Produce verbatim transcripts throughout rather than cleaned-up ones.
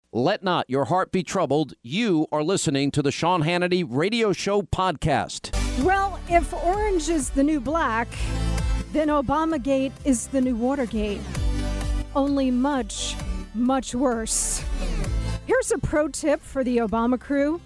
Let not your heart be troubled. You are listening to the Sean Hannity Radio Show podcast. Well, if orange is the new black, then Obamagate is the new Watergate. Only much, much worse. Here's a pro tip for the Obama crew.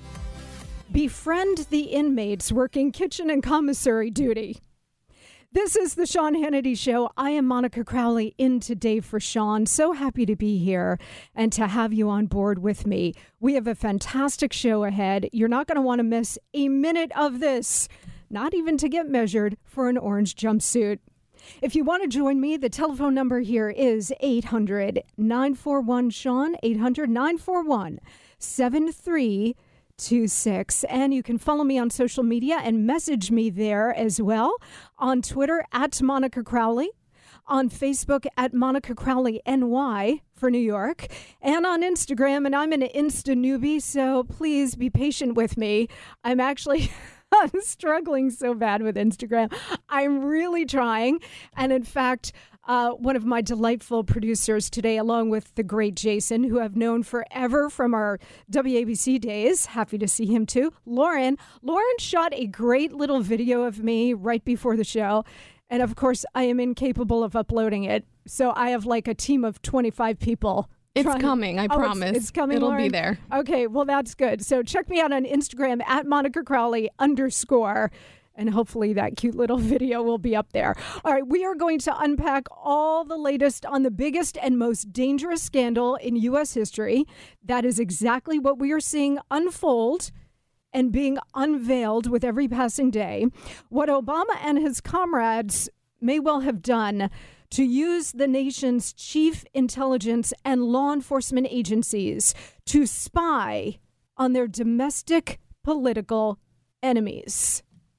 Befriend the inmates working kitchen and commissary duty. This is the Sean Hannity Show. I am Monica Crowley, in today for Sean. So happy to be here and to have you on board with me. We have a fantastic show ahead. You're not going to want to miss a minute of this, not even to get measured for an orange jumpsuit. If you want to join me, the telephone number here is eight hundred, nine four one, Sean, eight hundred, nine four one, seven three two six. And you can follow me on social media and message me there as well. On Twitter, at Monica Crowley. On Facebook, at Monica Crowley N Y for New York. And on Instagram, and I'm an Insta newbie, so please be patient with me. I'm actually... I'm struggling so bad with Instagram. I'm really trying. And in fact, uh, one of my delightful producers today, along with the great Jason, who I've known forever from our W A B C days, happy to see him too, Lauren. Lauren shot a great little video of me right before the show. And of course, I am incapable of uploading it. So I have like a team of twenty-five people. It's Trying. coming, I oh, promise. It's, it's coming, It'll Lauren? be there. Okay, well, that's good. So check me out on Instagram at Monica Crowley underscore, and hopefully that cute little video will be up there. All right, we are going to unpack all the latest on the biggest and most dangerous scandal in U S history. That is exactly what we are seeing unfold and being unveiled with every passing day. What Obama and his comrades may well have done to use the nation's chief intelligence and law enforcement agencies to spy on their domestic political enemies.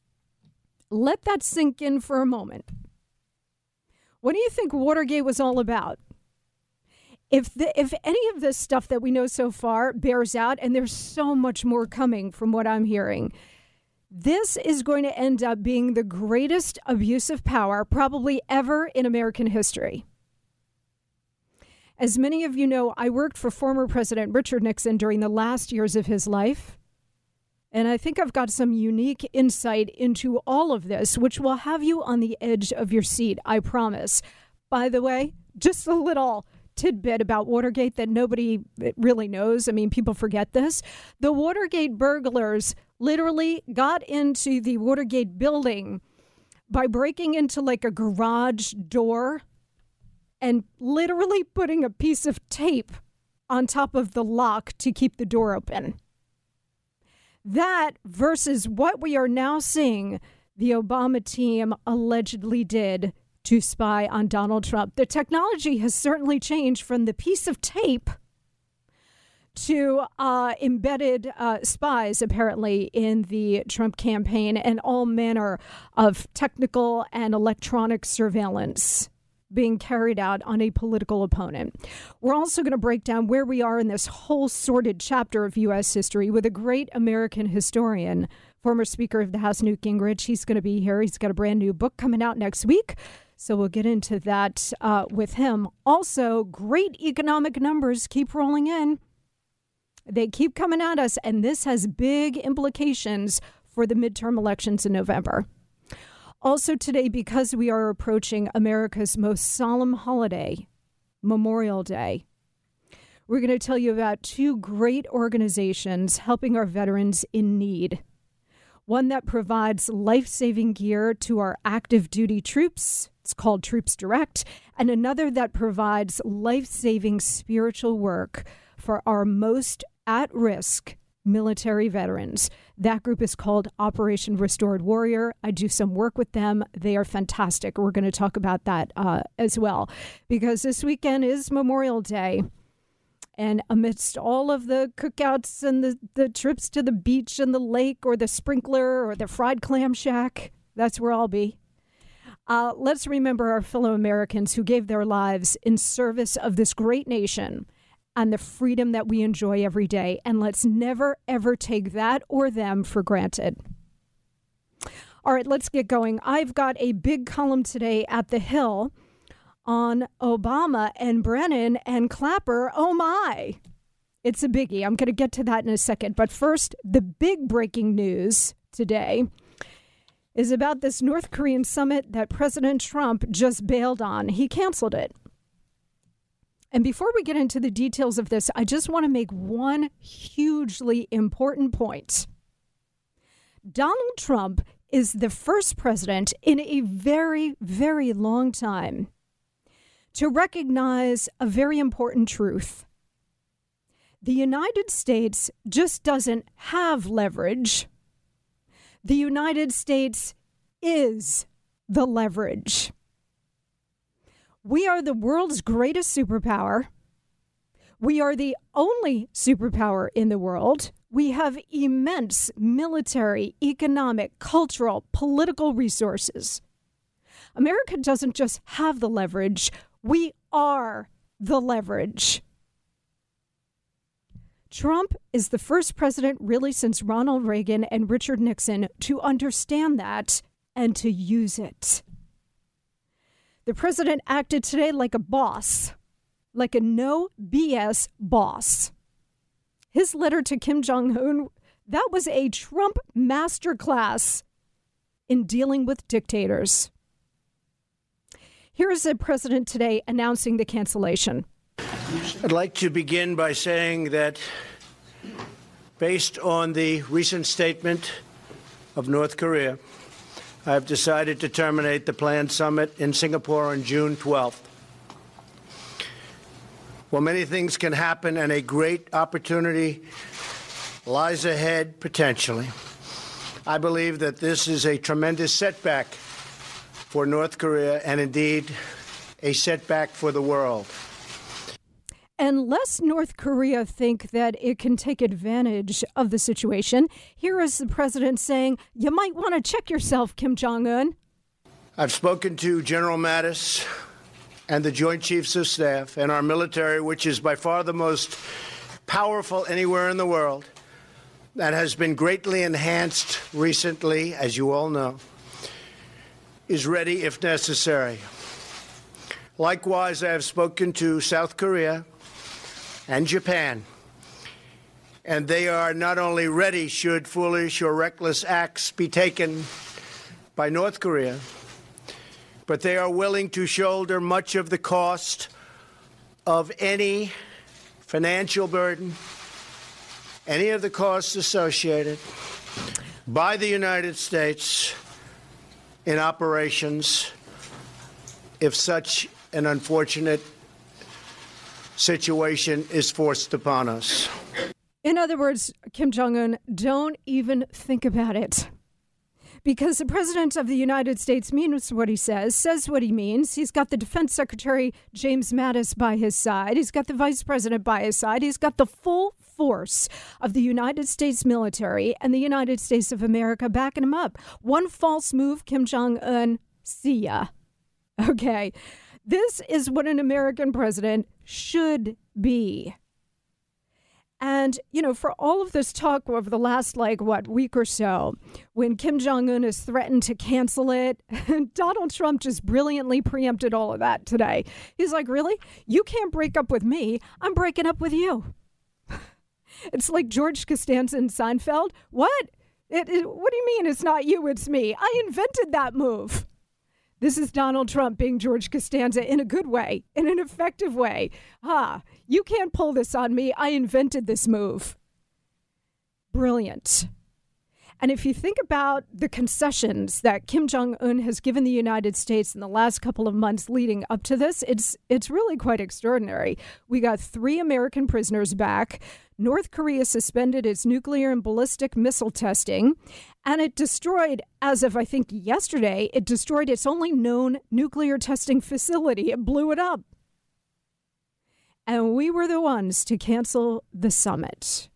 Let that sink in for a moment. What do you think Watergate was all about? If the, if any of this stuff that we know so far bears out, and there's so much more coming from what I'm hearing, this is going to end up being the greatest abuse of power probably ever in American history. As many of you know, I worked for former President Richard Nixon during the last years of his life. And I think I've got some unique insight into all of this, which will have you on the edge of your seat, I promise. By the way, just a little tidbit about Watergate that nobody really knows. I mean, people forget this. The Watergate burglars literally got into the Watergate building by breaking into like a garage door and literally putting a piece of tape on top of the lock to keep the door open. That versus what we are now seeing the Obama team allegedly did to spy on Donald Trump. The technology has certainly changed from the piece of tape to uh, embedded uh, spies, apparently, in the Trump campaign and all manner of technical and electronic surveillance being carried out on a political opponent. We're also going to break down where we are in this whole sordid chapter of U S history with a great American historian, former Speaker of the House, Newt Gingrich. He's going to be here. He's got a brand new book coming out next week. So we'll get into that uh, with him. Also, great economic numbers keep rolling in. They keep coming at us, and this has big implications for the midterm elections in November. Also today, because we are approaching America's most solemn holiday, Memorial Day, we're going to tell you about two great organizations helping our veterans in need. One that provides life-saving gear to our active duty troops. It's called Troops Direct. And another that provides life-saving spiritual work for our most at-risk military veterans. That group is called Operation Restored Warrior. I do some work with them. They are fantastic. We're going to talk about that uh, as well, because this weekend is Memorial Day. And amidst all of the cookouts and the, the trips to the beach and the lake or the sprinkler or the fried clam shack, that's where I'll be. Uh, let's remember our fellow Americans who gave their lives in service of this great nation and the freedom that we enjoy every day. And let's never, ever take that or them for granted. All right, let's get going. I've got a big column today at The Hill on Obama and Brennan and Clapper. Oh, my. It's a biggie. I'm going to get to that in a second. But first, the big breaking news today is about this North Korean summit that President Trump just bailed on. He canceled it. And before we get into the details of this, I just want to make one hugely important point. Donald Trump is the first president in a very, very long time to recognize a very important truth. The United States just doesn't have leverage. The United States is the leverage. We are the world's greatest superpower. We are the only superpower in the world. We have immense military, economic, cultural, political resources. America doesn't just have the leverage. We are the leverage. Trump is the first president really since Ronald Reagan and Richard Nixon to understand that and to use it. The president acted today like a boss, like a no B S boss. His letter to Kim Jong-un, that was a Trump masterclass in dealing with dictators. Here is the president today announcing the cancellation. I'd like to begin by saying that based on the recent statement of North Korea, I have decided to terminate the planned summit in Singapore on June twelfth. While many things can happen and a great opportunity lies ahead potentially, I believe that this is a tremendous setback for North Korea and indeed a setback for the world. And lest North Korea think that it can take advantage of the situation, here is the president saying, you might want to check yourself, Kim Jong-un. I've spoken to General Mattis and the Joint Chiefs of Staff and our military, which is by far the most powerful anywhere in the world, that has been greatly enhanced recently, as you all know, is ready if necessary. Likewise, I have spoken to South Korea and Japan, and they are not only ready should foolish or reckless acts be taken by North Korea, but they are willing to shoulder much of the cost of any financial burden, any of the costs associated by the United States in operations if such an unfortunate situation is forced upon us. In other words, Kim Jong-un, don't even think about it. Because the president of the United States means what he says, says what he means. He's got the Defense Secretary, James Mattis, by his side. He's got the Vice President by his side. He's got the full force of the United States military and the United States of America backing him up. One false move, Kim Jong-un, see ya. Okay. This is what an American president should be. And, you know, for all of this talk over the last, like, what, week or so, when Kim Jong-un has threatened to cancel it, Donald Trump just brilliantly preempted all of that today. He's like, really? You can't break up with me. I'm breaking up with you. It's like George Costanza in Seinfeld. What? It, it, what do you mean it's not you, it's me? I invented that move. This is Donald Trump being George Costanza in a good way, in an effective way. Ah, you can't pull this on me. I invented this move. Brilliant. And if you think about the concessions that Kim Jong-un has given the United States in the last couple of months leading up to this, it's it's really quite extraordinary. We got three American prisoners back. North Korea suspended its nuclear and ballistic missile testing, and it destroyed, as of I think yesterday, it destroyed its only known nuclear testing facility. It blew it up. And we were the ones to cancel the summit.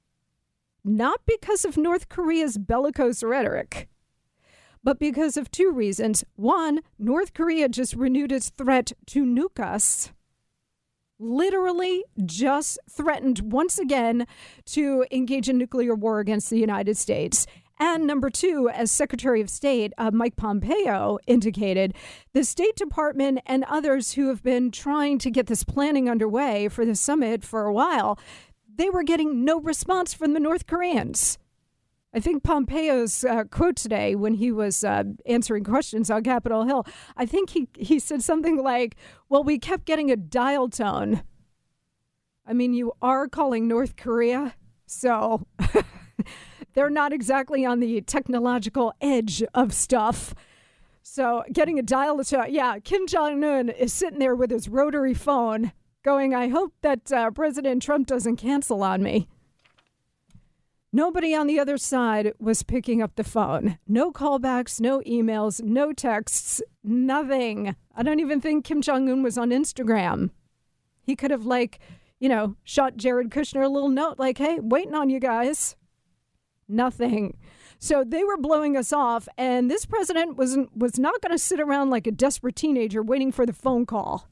Not because of North Korea's bellicose rhetoric, but because of two reasons. One, North Korea just renewed its threat to nuke us. Literally just threatened once again to engage in nuclear war against the United States. And number two, as Secretary of State uh, Mike Pompeo indicated, the State Department and others who have been trying to get this planning underway for the summit for a while, they were getting no response from the North Koreans. I think Pompeo's uh, quote today when he was uh, answering questions on Capitol Hill, I think he, he said something like, well, we kept getting a dial tone. I mean, you are calling North Korea, so they're not exactly on the technological edge of stuff. So getting a dial tone, yeah, Kim Jong-un is sitting there with his rotary phone going, I hope that uh, President Trump doesn't cancel on me. Nobody on the other side was picking up the phone. No callbacks, no emails, no texts, nothing. I don't even think Kim Jong-un was on Instagram. He could have, like, you know, shot Jared Kushner a little note like, hey, waiting on you guys. Nothing. So they were blowing us off, and this president was, was not going to sit around like a desperate teenager waiting for the phone call.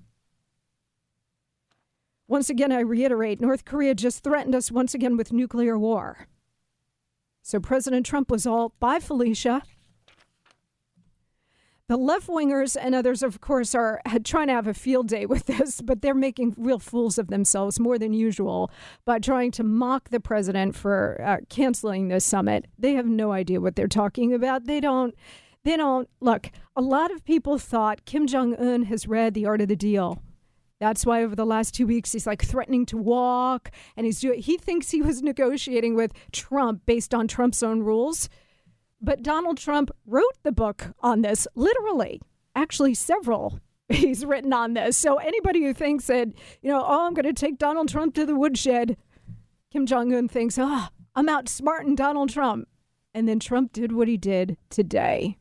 Once again, I reiterate, North Korea just threatened us once again with nuclear war. So President Trump was all, bye, Felicia. The left-wingers and others, of course, are trying to have a field day with this, but they're making real fools of themselves more than usual by trying to mock the president for uh, canceling this summit. They have no idea what they're talking about. They don't, they don't, look, a lot of people thought Kim Jong-un has read The Art of the Deal. That's why over the last two weeks, he's like threatening to walk, and he's doing, he thinks he was negotiating with Trump based on Trump's own rules. But Donald Trump wrote the book on this, literally, actually several he's written on this. So anybody who thinks that, you know, oh, I'm going to take Donald Trump to the woodshed, Kim Jong-un thinks, oh, I'm outsmarting Donald Trump. And then Trump did what he did today.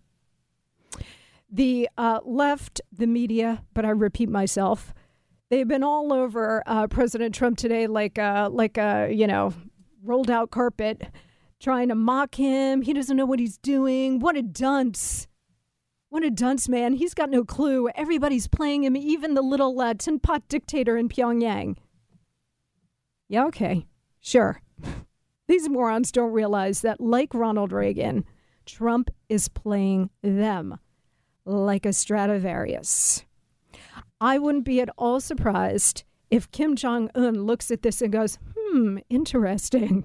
The uh, left, the media, but I repeat myself, they've been all over uh, President Trump today like a, like a, you know, rolled out carpet, trying to mock him. He doesn't know what he's doing. What a dunce. What a dunce, man. He's got no clue. Everybody's playing him, even the little uh, tin pot dictator in Pyongyang. Yeah, okay. Sure. These morons don't realize that, like Ronald Reagan, Trump is playing them like a Stradivarius. I wouldn't be at all surprised if Kim Jong-un looks at this and goes, hmm, interesting.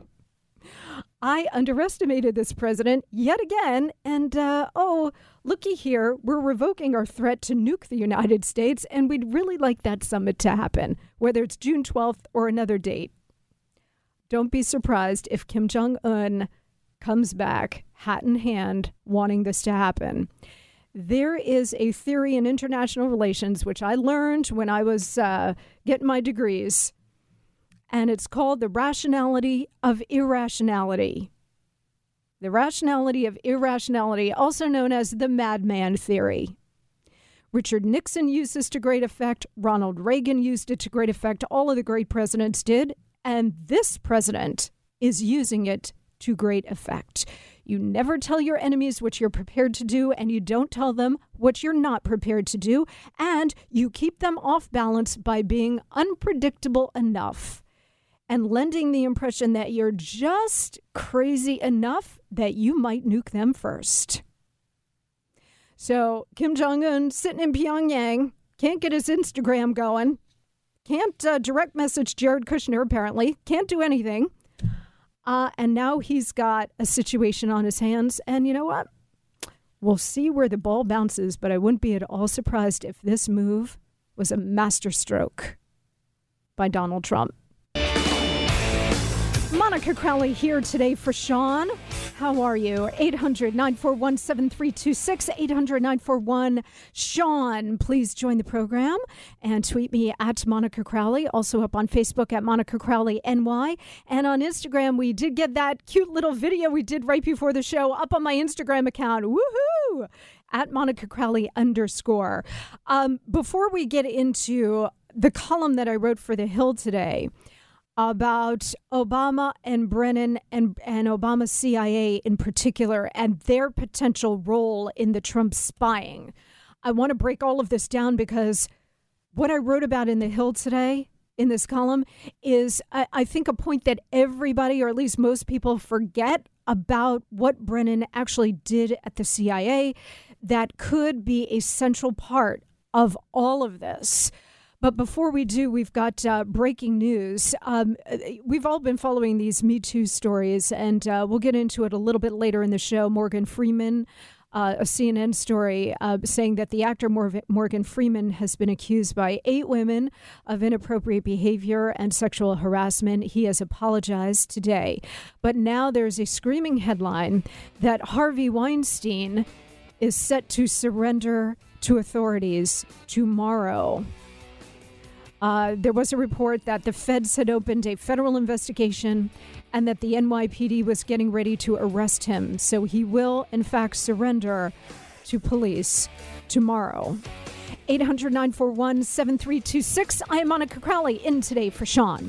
I underestimated this president yet again. And, uh, oh, looky here, we're revoking our threat to nuke the United States, and we'd really like that summit to happen, whether it's June twelfth or another date. Don't be surprised if Kim Jong-un comes back, hat in hand, wanting this to happen. There is a theory in international relations, which I learned when I was uh, getting my degrees, and it's called the rationality of irrationality. The rationality of irrationality, also known as the madman theory. Richard Nixon used this to great effect. Ronald Reagan used it to great effect. All of the great presidents did. And this president is using it to great effect. You never tell your enemies what you're prepared to do, and you don't tell them what you're not prepared to do. And you keep them off balance by being unpredictable enough and lending the impression that you're just crazy enough that you might nuke them first. So Kim Jong-un sitting in Pyongyang, can't get his Instagram going, can't uh, direct message Jared Kushner, apparently, can't do anything. Uh, and now he's got a situation on his hands. And you know what? We'll see where the ball bounces, but I wouldn't be at all surprised if this move was a masterstroke by Donald Trump. Monica Crowley here today for Sean. How are you? eight hundred, nine four one, seven three two six, eight hundred, nine four one, Sean. Please join the program and tweet me at Monica Crowley. Also up on Facebook at Monica Crowley N Y. And on Instagram, we did get that cute little video we did right before the show up on my Instagram account. Woohoo! At Monica Crowley underscore. Um, before we get into the column that I wrote for The Hill today, about Obama and Brennan and, and Obama's C I A in particular and their potential role in the Trump spying. I want to break all of this down because what I wrote about in The Hill today in this column is, I, I think, a point that everybody, or at least most people, forget about what Brennan actually did at the C I A that could be a central part of all of this. But before we do, we've got uh, breaking news. Um, we've all been following these Me Too stories, and uh, we'll get into it a little bit later in the show. Morgan Freeman, uh, a C N N story uh, saying that the actor Mor- Morgan Freeman has been accused by eight women of inappropriate behavior and sexual harassment. He has apologized today. But now there's a screaming headline that Harvey Weinstein is set to surrender to authorities tomorrow. Uh, there was a report that the feds had opened a federal investigation and that the N Y P D was getting ready to arrest him. So he will, in fact, surrender to police tomorrow. eight hundred, nine four one, seven three two six. I am Monica Crowley, in Today for Sean.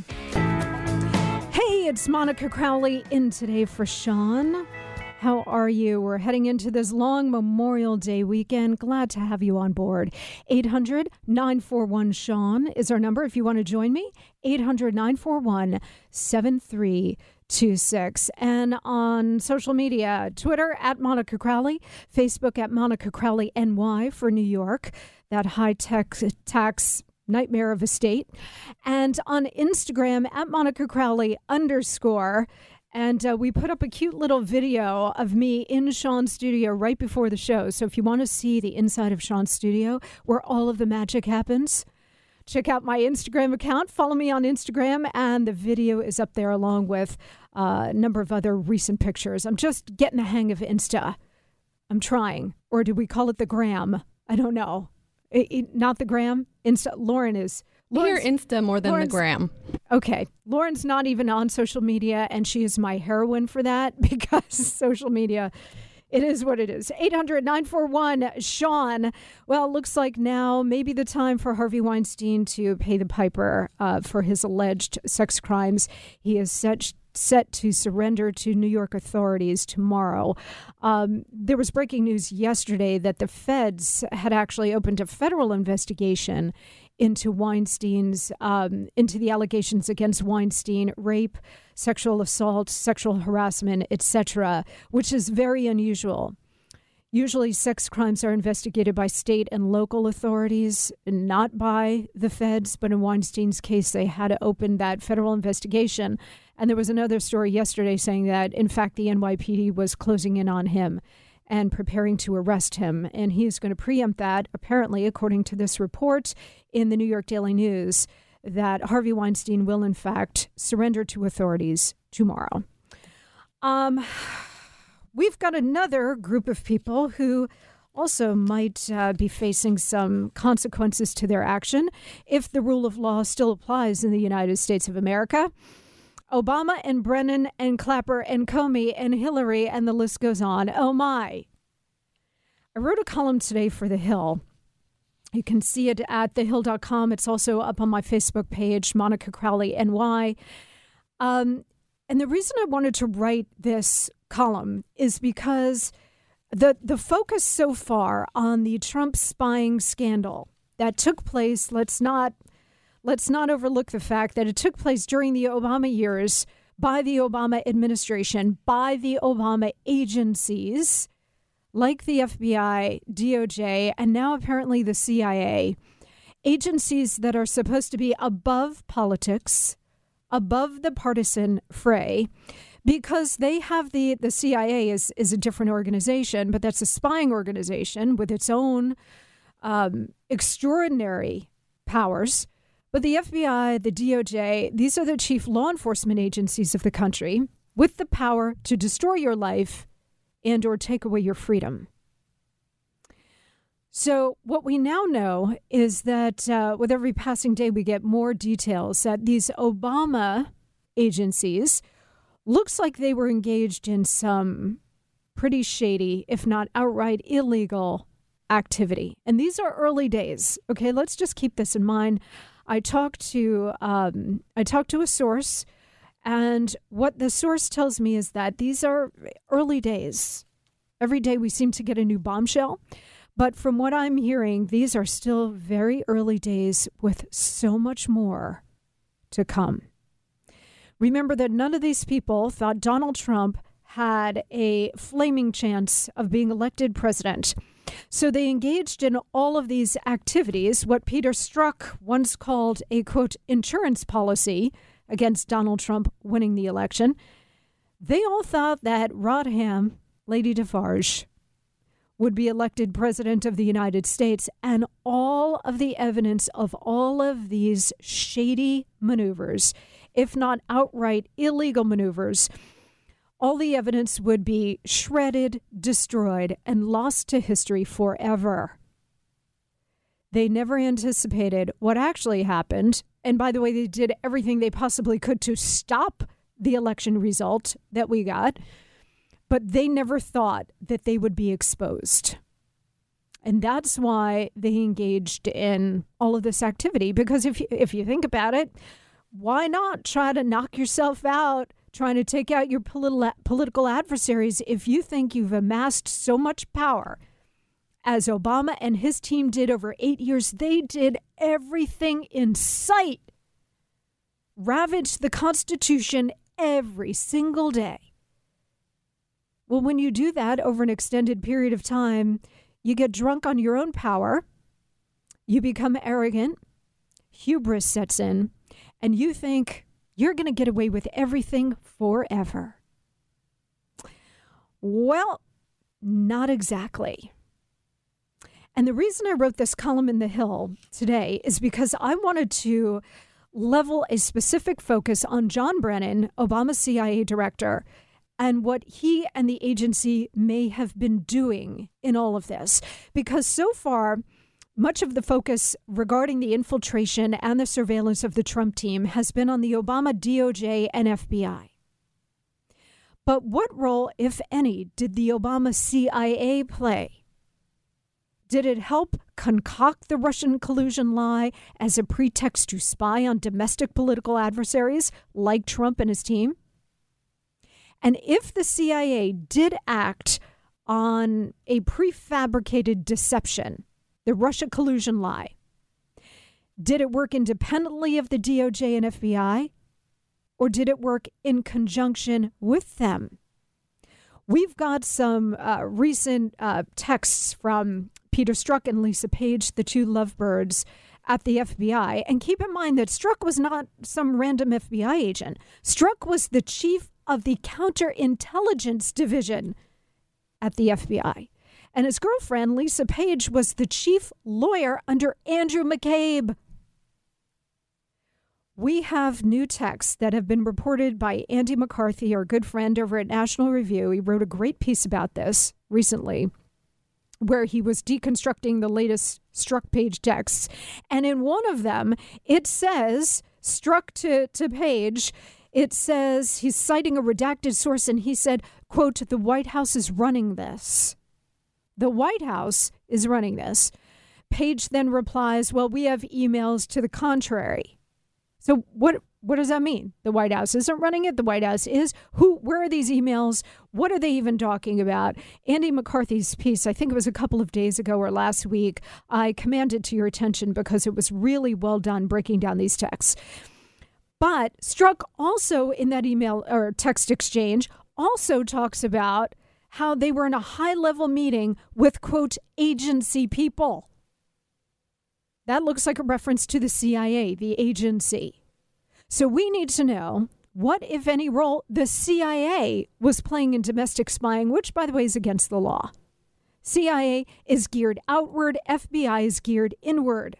Hey, it's Monica Crowley, in Today for Sean. How are you? We're heading into this long Memorial Day weekend. Glad to have you on board. eight hundred, nine four one, Sean is our number if you want to join me. eight hundred, nine four one, seven three two six. And on social media, Twitter at Monica Crowley, Facebook at Monica Crowley N Y for New York, that high-tech tax nightmare of a state. And on Instagram at Monica Crowley underscore. And uh, we put up a cute little video of me in Sean's studio right before the show. So if you want to see the inside of Sean's studio, where all of the magic happens, check out my Instagram account. Follow me on Instagram. And the video is up there along with uh, a number of other recent pictures. I'm just getting the hang of Insta. I'm trying. Or do we call it the gram? I don't know. It, it, not the gram. Insta. Lauren is. Here, Insta more than Lauren's, the gram. Okay. Lauren's not even on social media, and she is my heroine for that because social media, it is what it is. eight hundred, nine four one, Sean. Well, it looks like now maybe the time for Harvey Weinstein to pay the piper uh, for his alleged sex crimes. He is set set to surrender to New York authorities tomorrow. Um, there was breaking news yesterday that the feds had actually opened a federal investigation into Weinstein's, um, into the allegations against Weinstein, rape, sexual assault, sexual harassment, et cetera, which is very unusual. Usually sex crimes are investigated by state and local authorities, not by the feds. But in Weinstein's case, they had to open that federal investigation. And there was another story yesterday saying that, in fact, the N Y P D was closing in on him and preparing to arrest him. And he is going to preempt that, apparently, according to this report in the New York Daily News, that Harvey Weinstein will, in fact, surrender to authorities tomorrow. Um, we've got another group of people who also might uh, be facing some consequences to their action if the rule of law still applies in the United States of America. Obama and Brennan and Clapper and Comey and Hillary, and the list goes on. Oh, my. I wrote a column today for The Hill. You can see it at the hill dot com. It's also up on my Facebook page, Monica Crowley N Y. Um, and the reason I wanted to write this column is because the the focus so far on the Trump spying scandal that took place, let's not... Let's not overlook the fact that it took place during the Obama years by the Obama administration, by the Obama agencies like the F B I, D O J, and now apparently the C I A. Agencies that are supposed to be above politics, above the partisan fray, because they have the, the C I A is, is a different organization, but that's a spying organization with its own um, extraordinary powers. But the F B I, the D O J, these are the chief law enforcement agencies of the country with the power to destroy your life and or take away your freedom. So what we now know is that uh, with every passing day, we get more details that these Obama agencies looks like they were engaged in some pretty shady, if not outright illegal activity. And these are early days. Okay, let's just keep this in mind. I talked to um, I talked to a source, and what the source tells me is that these are early days. Every day we seem to get a new bombshell. But from what I'm hearing, these are still very early days with so much more to come. Remember that none of these people thought Donald Trump had a flaming chance of being elected president. So they engaged in all of these activities, what Peter Strzok once called a, quote, insurance policy against Donald Trump winning the election. They all thought that Rodham, Lady Defarge, would be elected president of the United States, and all of the evidence of all of these shady maneuvers, if not outright illegal maneuvers, all the evidence would be shredded, destroyed, and lost to history forever. They never anticipated what actually happened. And by the way, they did everything they possibly could to stop the election result that we got. But they never thought that they would be exposed. And that's why they engaged in all of this activity. Because if you, if you think about it, why not try to knock yourself out, trying to take out your politi- political adversaries if you think you've amassed so much power? As Obama and his team did over eight years, they did everything in sight. Ravaged the Constitution every single day. Well, when you do that over an extended period of time, you get drunk on your own power, you become arrogant, hubris sets in, and you think you're going to get away with everything forever. Well, not exactly. And the reason I wrote this column in The Hill today is because I wanted to level a specific focus on John Brennan, Obama's C I A director, and what he and the agency may have been doing in all of this. Because so far, much of the focus regarding the infiltration and the surveillance of the Trump team has been on the Obama D O J and F B I. But what role, if any, did the Obama C I A play? Did it help concoct the Russian collusion lie as a pretext to spy on domestic political adversaries like Trump and his team? And if the C I A did act on a prefabricated deception, the Russia collusion lie, did it work independently of the D O J and F B I, or did it work in conjunction with them? We've got some uh, recent uh, texts from Peter Strzok and Lisa Page, the two lovebirds at the F B I. And keep in mind that Strzok was not some random F B I agent. Strzok was the chief of the counterintelligence division at the F B I. And his girlfriend, Lisa Page, was the chief lawyer under Andrew McCabe. We have new texts that have been reported by Andy McCarthy, our good friend over at National Review. He wrote a great piece about this recently, where he was deconstructing the latest Strzok Page texts. And in one of them, it says, Strzok to, to Page, it says, he's citing a redacted source, and he said, quote, the White House is running this. The White House is running this. Page then replies, well, we have emails to the contrary. So what what does that mean? The White House isn't running it. The White House is. Who? Where are these emails? What are they even talking about? Andy McCarthy's piece, I think it was a couple of days ago or last week, I commended to your attention because it was really well done breaking down these texts. But Strzok also in that email or text exchange also talks about how they were in a high-level meeting with, quote, agency people. That looks like a reference to the C I A, the agency. So we need to know what, if any, role the C I A was playing in domestic spying, which, by the way, is against the law. C I A is geared outward. F B I is geared inward.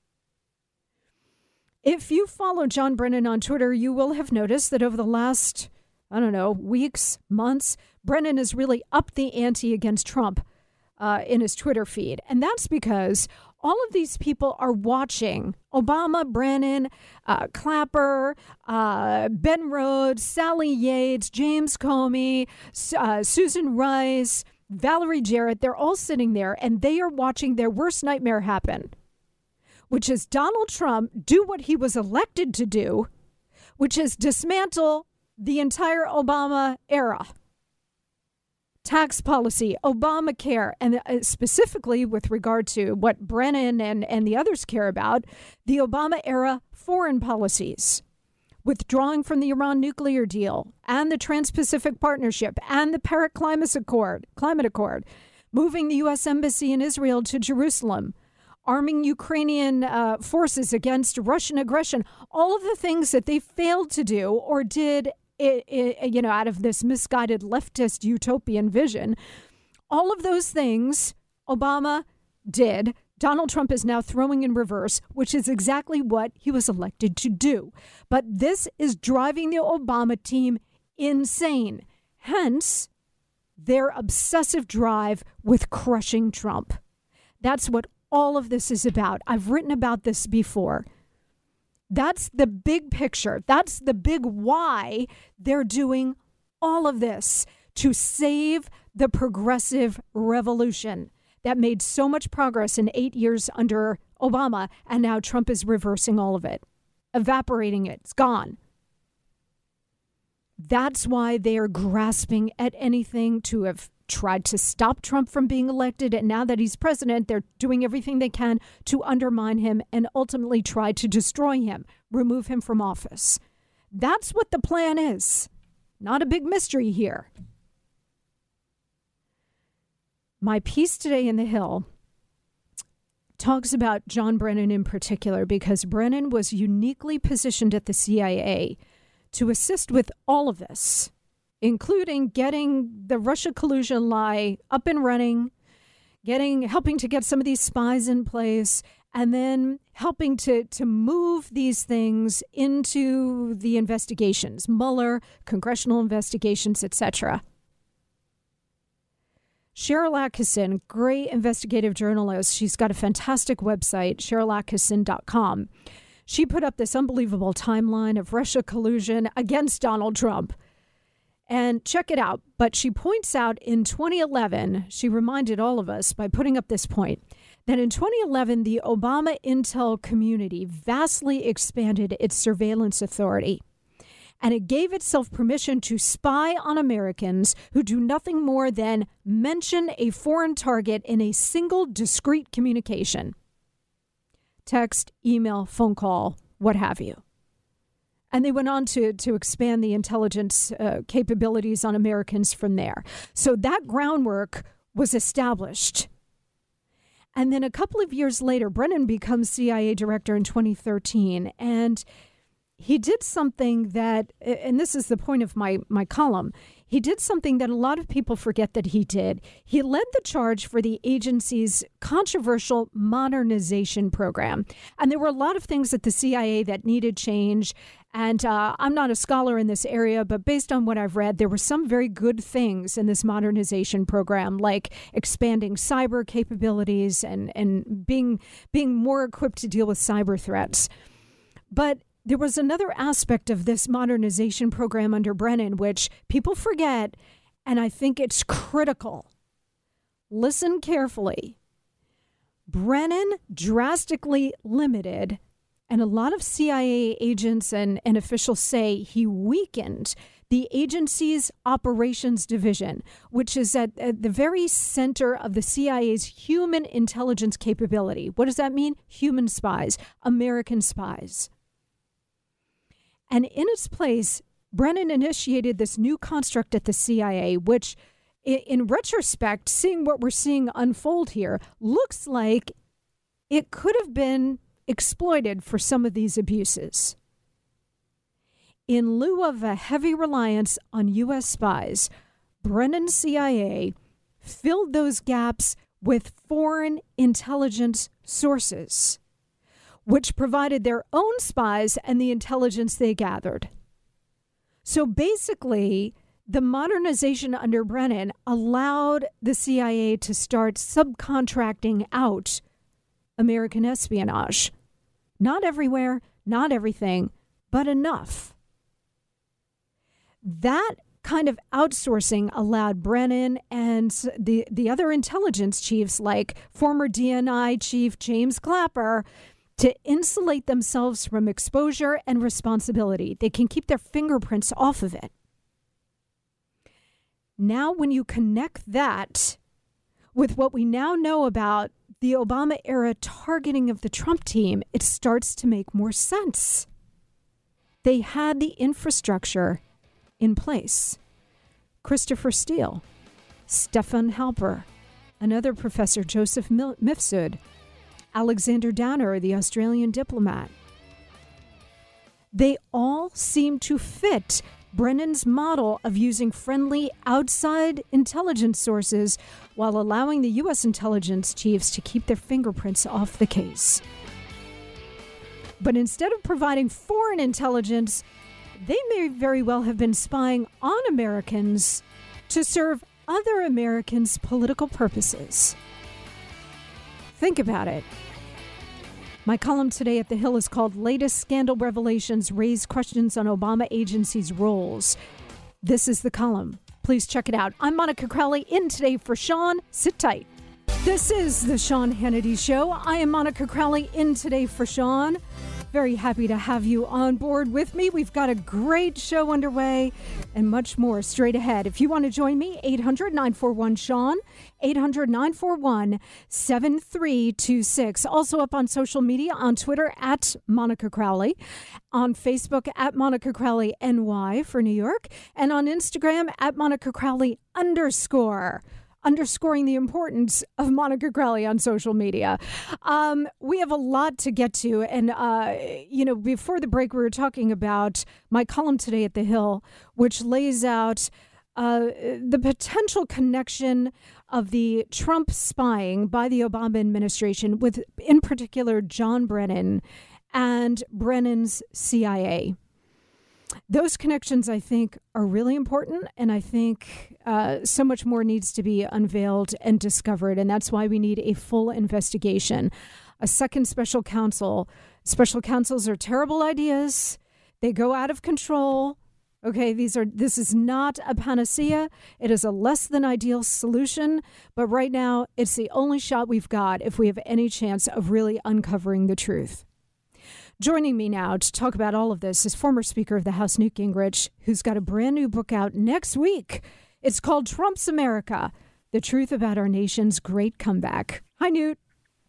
If you follow John Brennan on Twitter, you will have noticed that over the last, I don't know, weeks, months, Brennan has really upped the ante against Trump uh, in his Twitter feed. And that's because all of these people are watching Obama, Brennan, uh, Clapper, uh, Ben Rhodes, Sally Yates, James Comey, uh, Susan Rice, Valerie Jarrett. They're all sitting there and they are watching their worst nightmare happen, which is Donald Trump do what he was elected to do, which is dismantle the entire Obama era. Tax policy, Obamacare, and specifically with regard to what Brennan and, and the others care about, the Obama era foreign policies, withdrawing from the Iran nuclear deal and the Trans-Pacific Partnership and the Paris Climate Accord, Climate Accord, moving the U S Embassy in Israel to Jerusalem, arming Ukrainian uh, forces against Russian aggression, all of the things that they failed to do or did, it, it, you know, out of this misguided leftist utopian vision, all of those things Obama did. Donald Trump is now throwing in reverse, which is exactly what he was elected to do. But this is driving the Obama team insane. Hence, their obsessive drive with crushing Trump. That's what all of this is about. I've written about this before. That's the big picture. That's the big why they're doing all of this, to save the progressive revolution that made so much progress in eight years under Obama, and now Trump is reversing all of it, evaporating it. It's gone. That's why they are grasping at anything to have tried to stop Trump from being elected. And now that he's president, they're doing everything they can to undermine him and ultimately try to destroy him, remove him from office. That's what the plan is. Not a big mystery here. My piece today in The Hill talks about John Brennan in particular, because Brennan was uniquely positioned at the C I A to assist with all of this, including getting the Russia collusion lie up and running, getting helping to get some of these spies in place, and then helping to, to move these things into the investigations, Mueller, congressional investigations, et cetera. Sharyl Attkisson, great investigative journalist. She's got a fantastic website, sharyl attkisson dot com. She put up this unbelievable timeline of Russia collusion against Donald Trump. And check it out. But she points out in twenty eleven, she reminded all of us by putting up this point, that in twenty eleven, the Obama intel community vastly expanded its surveillance authority. And it gave itself permission to spy on Americans who do nothing more than mention a foreign target in a single discrete communication. Text, email, phone call, what have you. And they went on to, to expand the intelligence uh, capabilities on Americans from there. So that groundwork was established. And then a couple of years later, Brennan becomes C I A director in twenty thirteen. And he did something that, and this is the point of my, my column, he did something that a lot of people forget that he did. He led the charge for the agency's controversial modernization program. And there were a lot of things at the C I A that needed change. And uh, I'm not a scholar in this area, but based on what I've read, there were some very good things in this modernization program, like expanding cyber capabilities and, and being, being more equipped to deal with cyber threats. But there was another aspect of this modernization program under Brennan, which people forget, and I think it's critical. Listen carefully. Brennan drastically limited, and a lot of C I A agents and, and officials say he weakened the agency's operations division, which is at, at the very center of the C I A's human intelligence capability. What does that mean? Human spies, American spies. And in its place, Brennan initiated this new construct at the C I A, which, in retrospect, seeing what we're seeing unfold here, looks like it could have been exploited for some of these abuses. In lieu of a heavy reliance on U S spies, Brennan's C I A filled those gaps with foreign intelligence sources, which provided their own spies and the intelligence they gathered. So basically, the modernization under Brennan allowed the C I A to start subcontracting out American espionage. Not everywhere, not everything, but enough. That kind of outsourcing allowed Brennan and the, the other intelligence chiefs, like former D N I chief James Clapper, to insulate themselves from exposure and responsibility. They can keep their fingerprints off of it. Now, when you connect that with what we now know about the Obama-era targeting of the Trump team, it starts to make more sense. They had the infrastructure in place. Christopher Steele, Stefan Halper, another professor, Joseph Mifsud, Alexander Downer, the Australian diplomat. They all seem to fit Brennan's model of using friendly outside intelligence sources while allowing the U S intelligence chiefs to keep their fingerprints off the case. But instead of providing foreign intelligence, they may very well have been spying on Americans to serve other Americans' political purposes. Think about it. My column today at The Hill is called Latest Scandal Revelations Raise Questions on Obama Agency's Roles. This is the column. Please check it out. I'm Monica Crowley, in today for Sean. Sit tight. This is the Sean Hannity Show. I am Monica Crowley, in today for Sean. Very happy to have you on board with me. We've got a great show underway and much more straight ahead. If you want to join me, eight hundred, nine four one, Sean, eight hundred, nine four one, seven three two six. Also up on social media, on Twitter, at Monica Crowley, on Facebook, at Monica Crowley N Y for New York, and on Instagram, at Monica Crowley underscore. underscoring the importance of Monica Crowley on social media. Um, we have a lot to get to. And, uh, you know, before the break, we were talking about my column today at The Hill, which lays out uh, the potential connection of the Trump spying by the Obama administration with, in particular, John Brennan and Brennan's C I A. Those connections, I think, are really important, and I think uh, so much more needs to be unveiled and discovered, and that's why we need a full investigation. A second special counsel. Special counsels are terrible ideas. They go out of control. Okay, these are. This is not a panacea. It is a less than ideal solution, but right now, it's the only shot we've got if we have any chance of really uncovering the truth. Joining me now to talk about all of this is former Speaker of the House, Newt Gingrich, who's got a brand new book out next week. It's called Trump's America, The Truth About Our Nation's Great Comeback. Hi, Newt.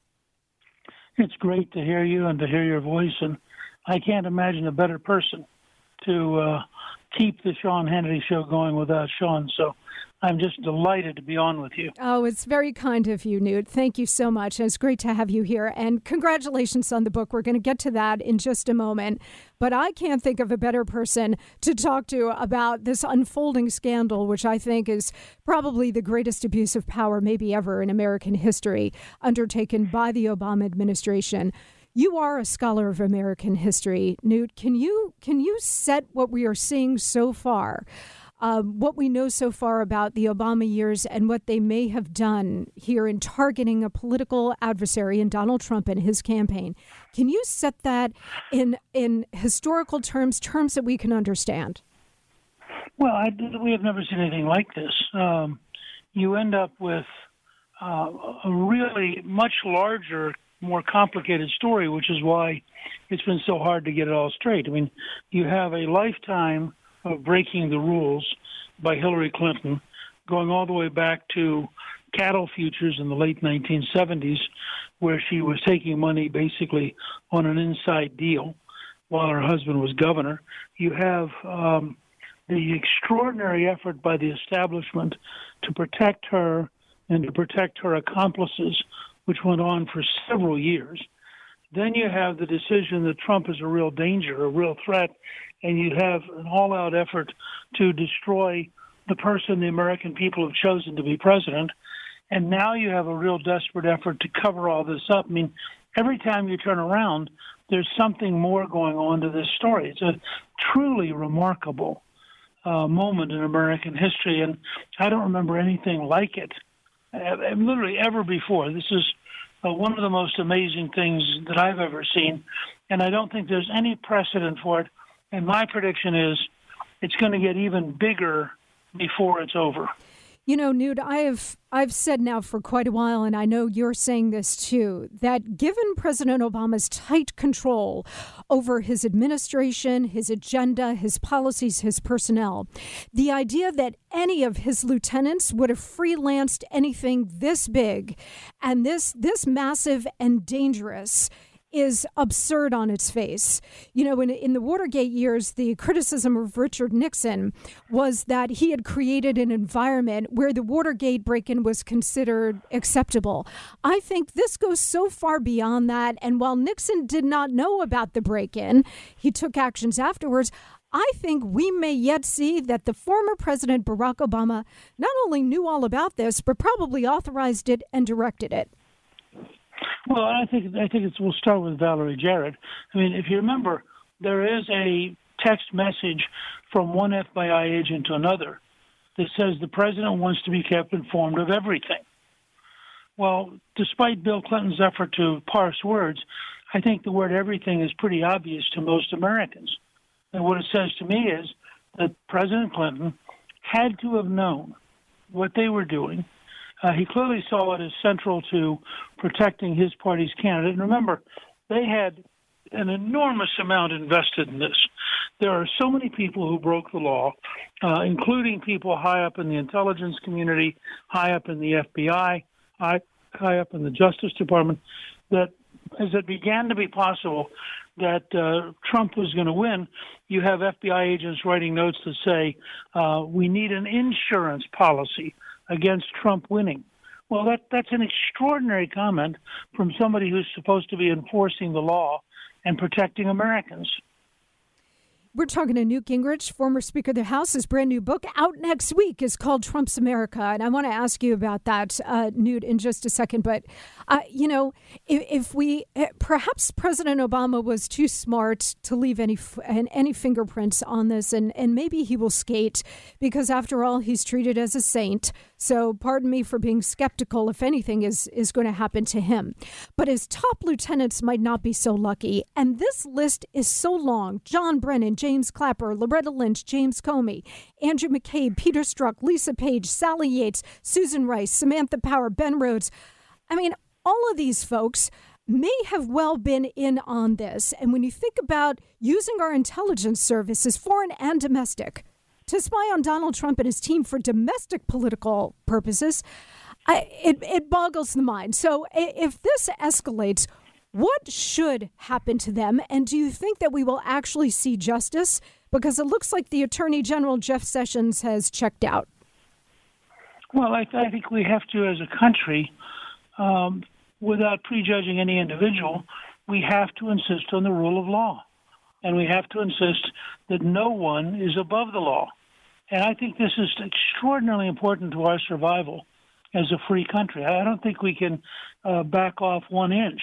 It's great to hear you and to hear your voice, and I can't imagine a better person to uh, keep the Sean Hannity Show going without Sean, so I'm just delighted to be on with you. Oh, it's very kind of you, Newt. Thank you so much. It's great to have you here. And congratulations on the book. We're going to get to that in just a moment. But I can't think of a better person to talk to about this unfolding scandal, which I think is probably the greatest abuse of power maybe ever in American history, undertaken by the Obama administration. You are a scholar of American history, Newt. Can you can you set what we are seeing so far? Um, what we know so far about the Obama years and what they may have done here in targeting a political adversary in Donald Trump and his campaign. Can you set that in in historical terms, terms that we can understand? Well, I, we have never seen anything like this. Um, you end up with uh, a really much larger, more complicated story, which is why it's been so hard to get it all straight. I mean, you have a lifetime of breaking the rules by Hillary Clinton, going all the way back to cattle futures in the late nineteen seventies, where she was taking money basically on an inside deal while her husband was governor. You have um, the extraordinary effort by the establishment to protect her and to protect her accomplices, which went on for several years. Then you have the decision that Trump is a real danger, a real threat, and you have an all-out effort to destroy the person the American people have chosen to be president. And now you have a real desperate effort to cover all this up. I mean, every time you turn around, there's something more going on to this story. It's a truly remarkable uh, moment in American history, and I don't remember anything like it, uh, literally ever before. This is uh, one of the most amazing things that I've ever seen, and I don't think there's any precedent for it. And my prediction is it's going to get even bigger before it's over. You know, Newt, I have I've said now for quite a while, and I know you're saying this too, that given President Obama's tight control over his administration, his agenda, his policies, his personnel, the idea that any of his lieutenants would have freelanced anything this big and this this massive and dangerous is absurd on its face. You know, in, in the Watergate years, the criticism of Richard Nixon was that he had created an environment where the Watergate break-in was considered acceptable. I think this goes so far beyond that. And while Nixon did not know about the break-in, he took actions afterwards. I think we may yet see that the former President Barack Obama not only knew all about this, but probably authorized it and directed it. Well, I think I think it's, we'll start with Valerie Jarrett. I mean, if you remember, there is a text message from one F B I agent to another that says the president wants to be kept informed of everything. Well, despite Bill Clinton's effort to parse words, I think the word everything is pretty obvious to most Americans. And what it says to me is that President Clinton had to have known what they were doing. Uh, he clearly saw it as central to protecting his party's candidate. And remember, they had an enormous amount invested in this. There are so many people who broke the law, uh, including people high up in the intelligence community, high up in the F B I, high, high up in the Justice Department, that as it began to be possible that uh, Trump was going to win, you have F B I agents writing notes that say, uh, we need an insurance policy against Trump winning. Well, that that's an extraordinary comment from somebody who's supposed to be enforcing the law and protecting Americans. We're talking to Newt Gingrich, former Speaker of the House. His brand new book out next week is called Trump's America. And I want to ask you about that, uh, Newt, in just a second. But, uh, you know, if, if we perhaps President Obama was too smart to leave any any fingerprints on this, and, and maybe he will skate because, after all, he's treated as a saint. So pardon me for being skeptical if anything is, is going to happen to him. But his top lieutenants might not be so lucky. And this list is so long. John Brennan, James Clapper, Loretta Lynch, James Comey, Andrew McCabe, Peter Strzok, Lisa Page, Sally Yates, Susan Rice, Samantha Power, Ben Rhodes. I mean, all of these folks may have well been in on this. And when you think about using our intelligence services, foreign and domestic, to spy on Donald Trump and his team for domestic political purposes, I, it, it boggles the mind. So if this escalates, what should happen to them? And do you think that we will actually see justice? Because it looks like the Attorney General, Jeff Sessions, has checked out. Well, I, I think we have to, as a country, um, without prejudging any individual, we have to insist on the rule of law. And we have to insist that no one is above the law. And I think this is extraordinarily important to our survival as a free country. I don't think we can uh, back off one inch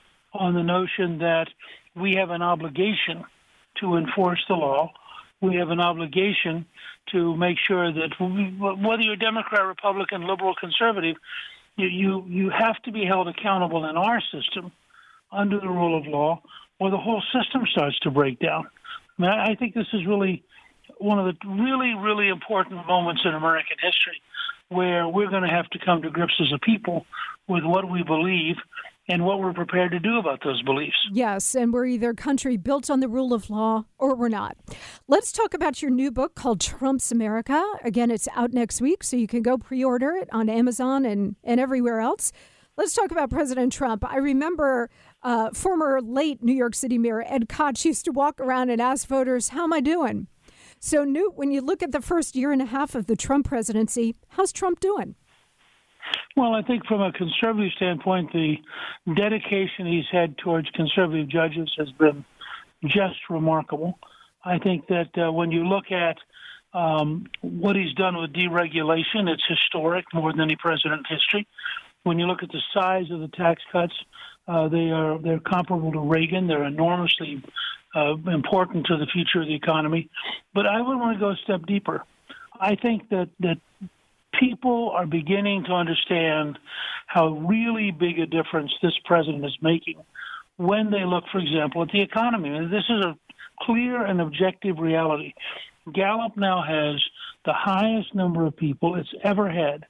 on the notion that we have an obligation to enforce the law. We have an obligation to make sure that we, whether you're Democrat, Republican, liberal, conservative, you, you, you have to be held accountable in our system under the rule of law, or the whole system starts to break down. I mean, I think this is really one of the really, really important moments in American history where we're going to have to come to grips as a people with what we believe and what we're prepared to do about those beliefs. Yes, and we're either a country built on the rule of law or we're not. Let's talk about your new book called Trump's America. Again, it's out next week, so you can go pre-order it on Amazon and, and everywhere else. Let's talk about President Trump. I remember uh, former late New York City Mayor Ed Koch used to walk around and ask voters, how am I doing? So, Newt, when you look at the first year and a half of the Trump presidency, how's Trump doing? Well, I think from a conservative standpoint, the dedication he's had towards conservative judges has been just remarkable. I think that uh, when you look at um, what he's done with deregulation, it's historic, more than any president in history. When you look at the size of the tax cuts, uh, they are they're comparable to Reagan. They're enormously uh, important to the future of the economy. But I would want to go a step deeper. I think that that people are beginning to understand how really big a difference this president is making when they look, for example, at the economy. I mean, this is a clear and objective reality. Gallup now has the highest number of people it's ever had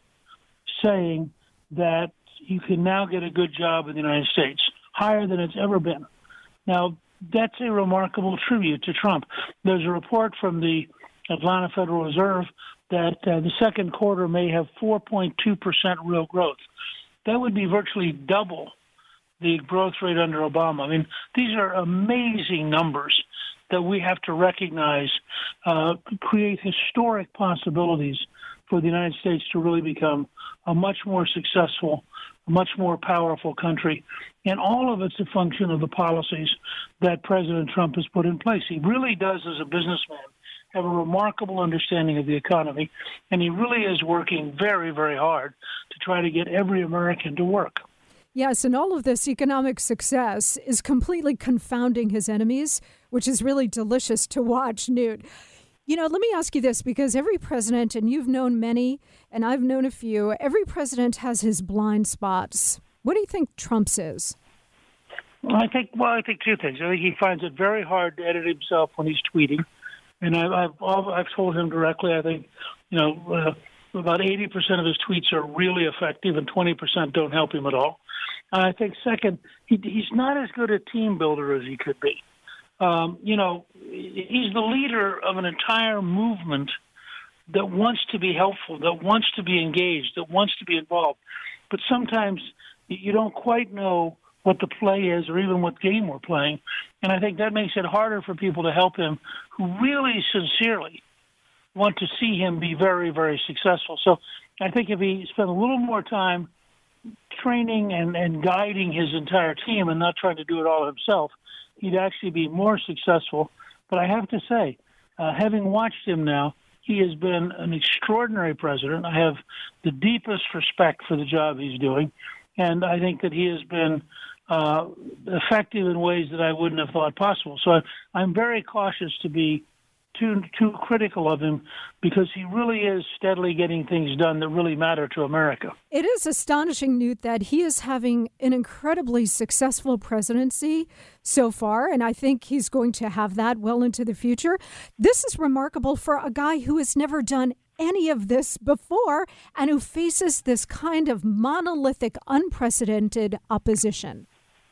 saying that you can now get a good job in the United States, higher than it's ever been. Now, that's a remarkable tribute to Trump. There's a report from the Atlanta Federal Reserve that uh, the second quarter may have four point two percent real growth. That would be virtually double the growth rate under Obama. I mean, these are amazing numbers that we have to recognize uh, create historic possibilities for the United States to really become a much more successful, much more powerful country. And all of it's a function of the policies that President Trump has put in place. He really does, as a businessman, have a remarkable understanding of the economy, and he really is working very, very hard to try to get every American to work. Yes, and all of this economic success is completely confounding his enemies, which is really delicious to watch, Newt. You know, let me ask you this, because every president, and you've known many, and I've known a few, every president has his blind spots. What do you think Trump's is? I think, well, I think two things. I think he finds it very hard to edit himself when he's tweeting. And I've, I've, I've told him directly, I think, you know, uh, about eighty percent of his tweets are really effective and twenty percent don't help him at all. And I think, second, he, he's not as good a team builder as he could be. Um, you know, he's the leader of an entire movement that wants to be helpful, that wants to be engaged, that wants to be involved. But sometimes you don't quite know what the play is or even what game we're playing. And I think that makes it harder for people to help him who really sincerely want to see him be very, very successful. So I think if he spent a little more time training and, and guiding his entire team and not trying to do it all himself, he'd actually be more successful. But I have to say, uh, having watched him now, he has been an extraordinary president. I have the deepest respect for the job he's doing. And I think that he has been uh, effective in ways that I wouldn't have thought possible. So I, I'm very cautious to be too too critical of him, because he really is steadily getting things done that really matter to America. It is astonishing, Newt, that he is having an incredibly successful presidency so far, and I think he's going to have that well into the future. This is remarkable for a guy who has never done any of this before and who faces this kind of monolithic, unprecedented opposition.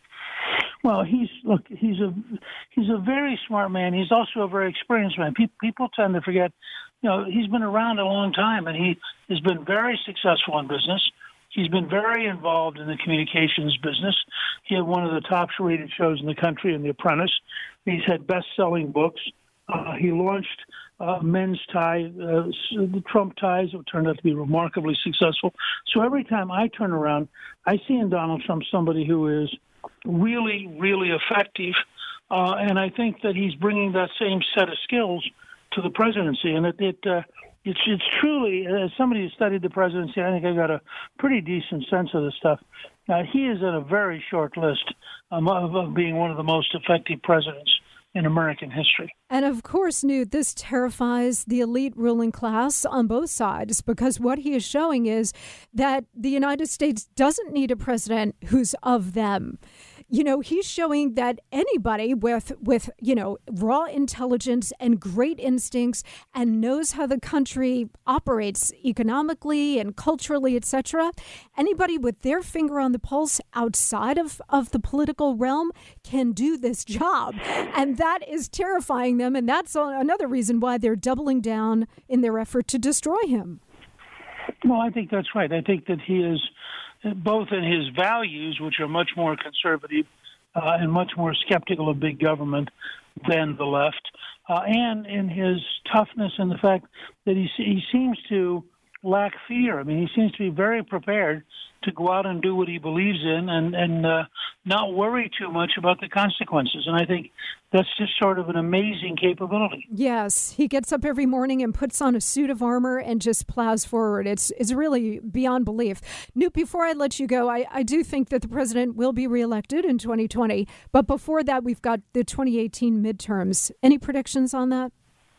Well, he's look. He's a he's a very smart man. He's also a very experienced man. People, people tend to forget, you know, he's been around a long time, and he has been very successful in business. He's been very involved in the communications business. He had one of the top-rated shows in the country, in The Apprentice. He's had best-selling books. Uh, he launched uh, men's tie, uh, the Trump ties, that turned out to be remarkably successful. So every time I turn around, I see in Donald Trump somebody who is really, really effective. Uh, and I think that he's bringing that same set of skills to the presidency. And it, it uh, it's, it's truly, as somebody who studied the presidency, I think I got a pretty decent sense of this stuff. Uh, he is in a very short list um, of, of being one of the most effective presidents in American history. And of course, Newt, this terrifies the elite ruling class on both sides, because what he is showing is that the United States doesn't need a president who's of them. You know, he's showing that anybody with, with, you know, raw intelligence and great instincts and knows how the country operates economically and culturally, et cetera, anybody with their finger on the pulse outside of, of the political realm can do this job. And that is terrifying them. And that's another reason why they're doubling down in their effort to destroy him. Well, I think that's right. I think that he is, both in his values, which are much more conservative uh, and much more skeptical of big government than the left, uh, and in his toughness and the fact that he he seems to lack fear. I mean, he seems to be very prepared to go out and do what he believes in and, and uh, not worry too much about the consequences. And I think that's just sort of an amazing capability. Yes, he gets up every morning and puts on a suit of armor and just plows forward. It's it's really beyond belief. Newt, before I let you go, I, I do think that the president will be reelected in twenty twenty. But before that, we've got the twenty eighteen midterms. Any predictions on that?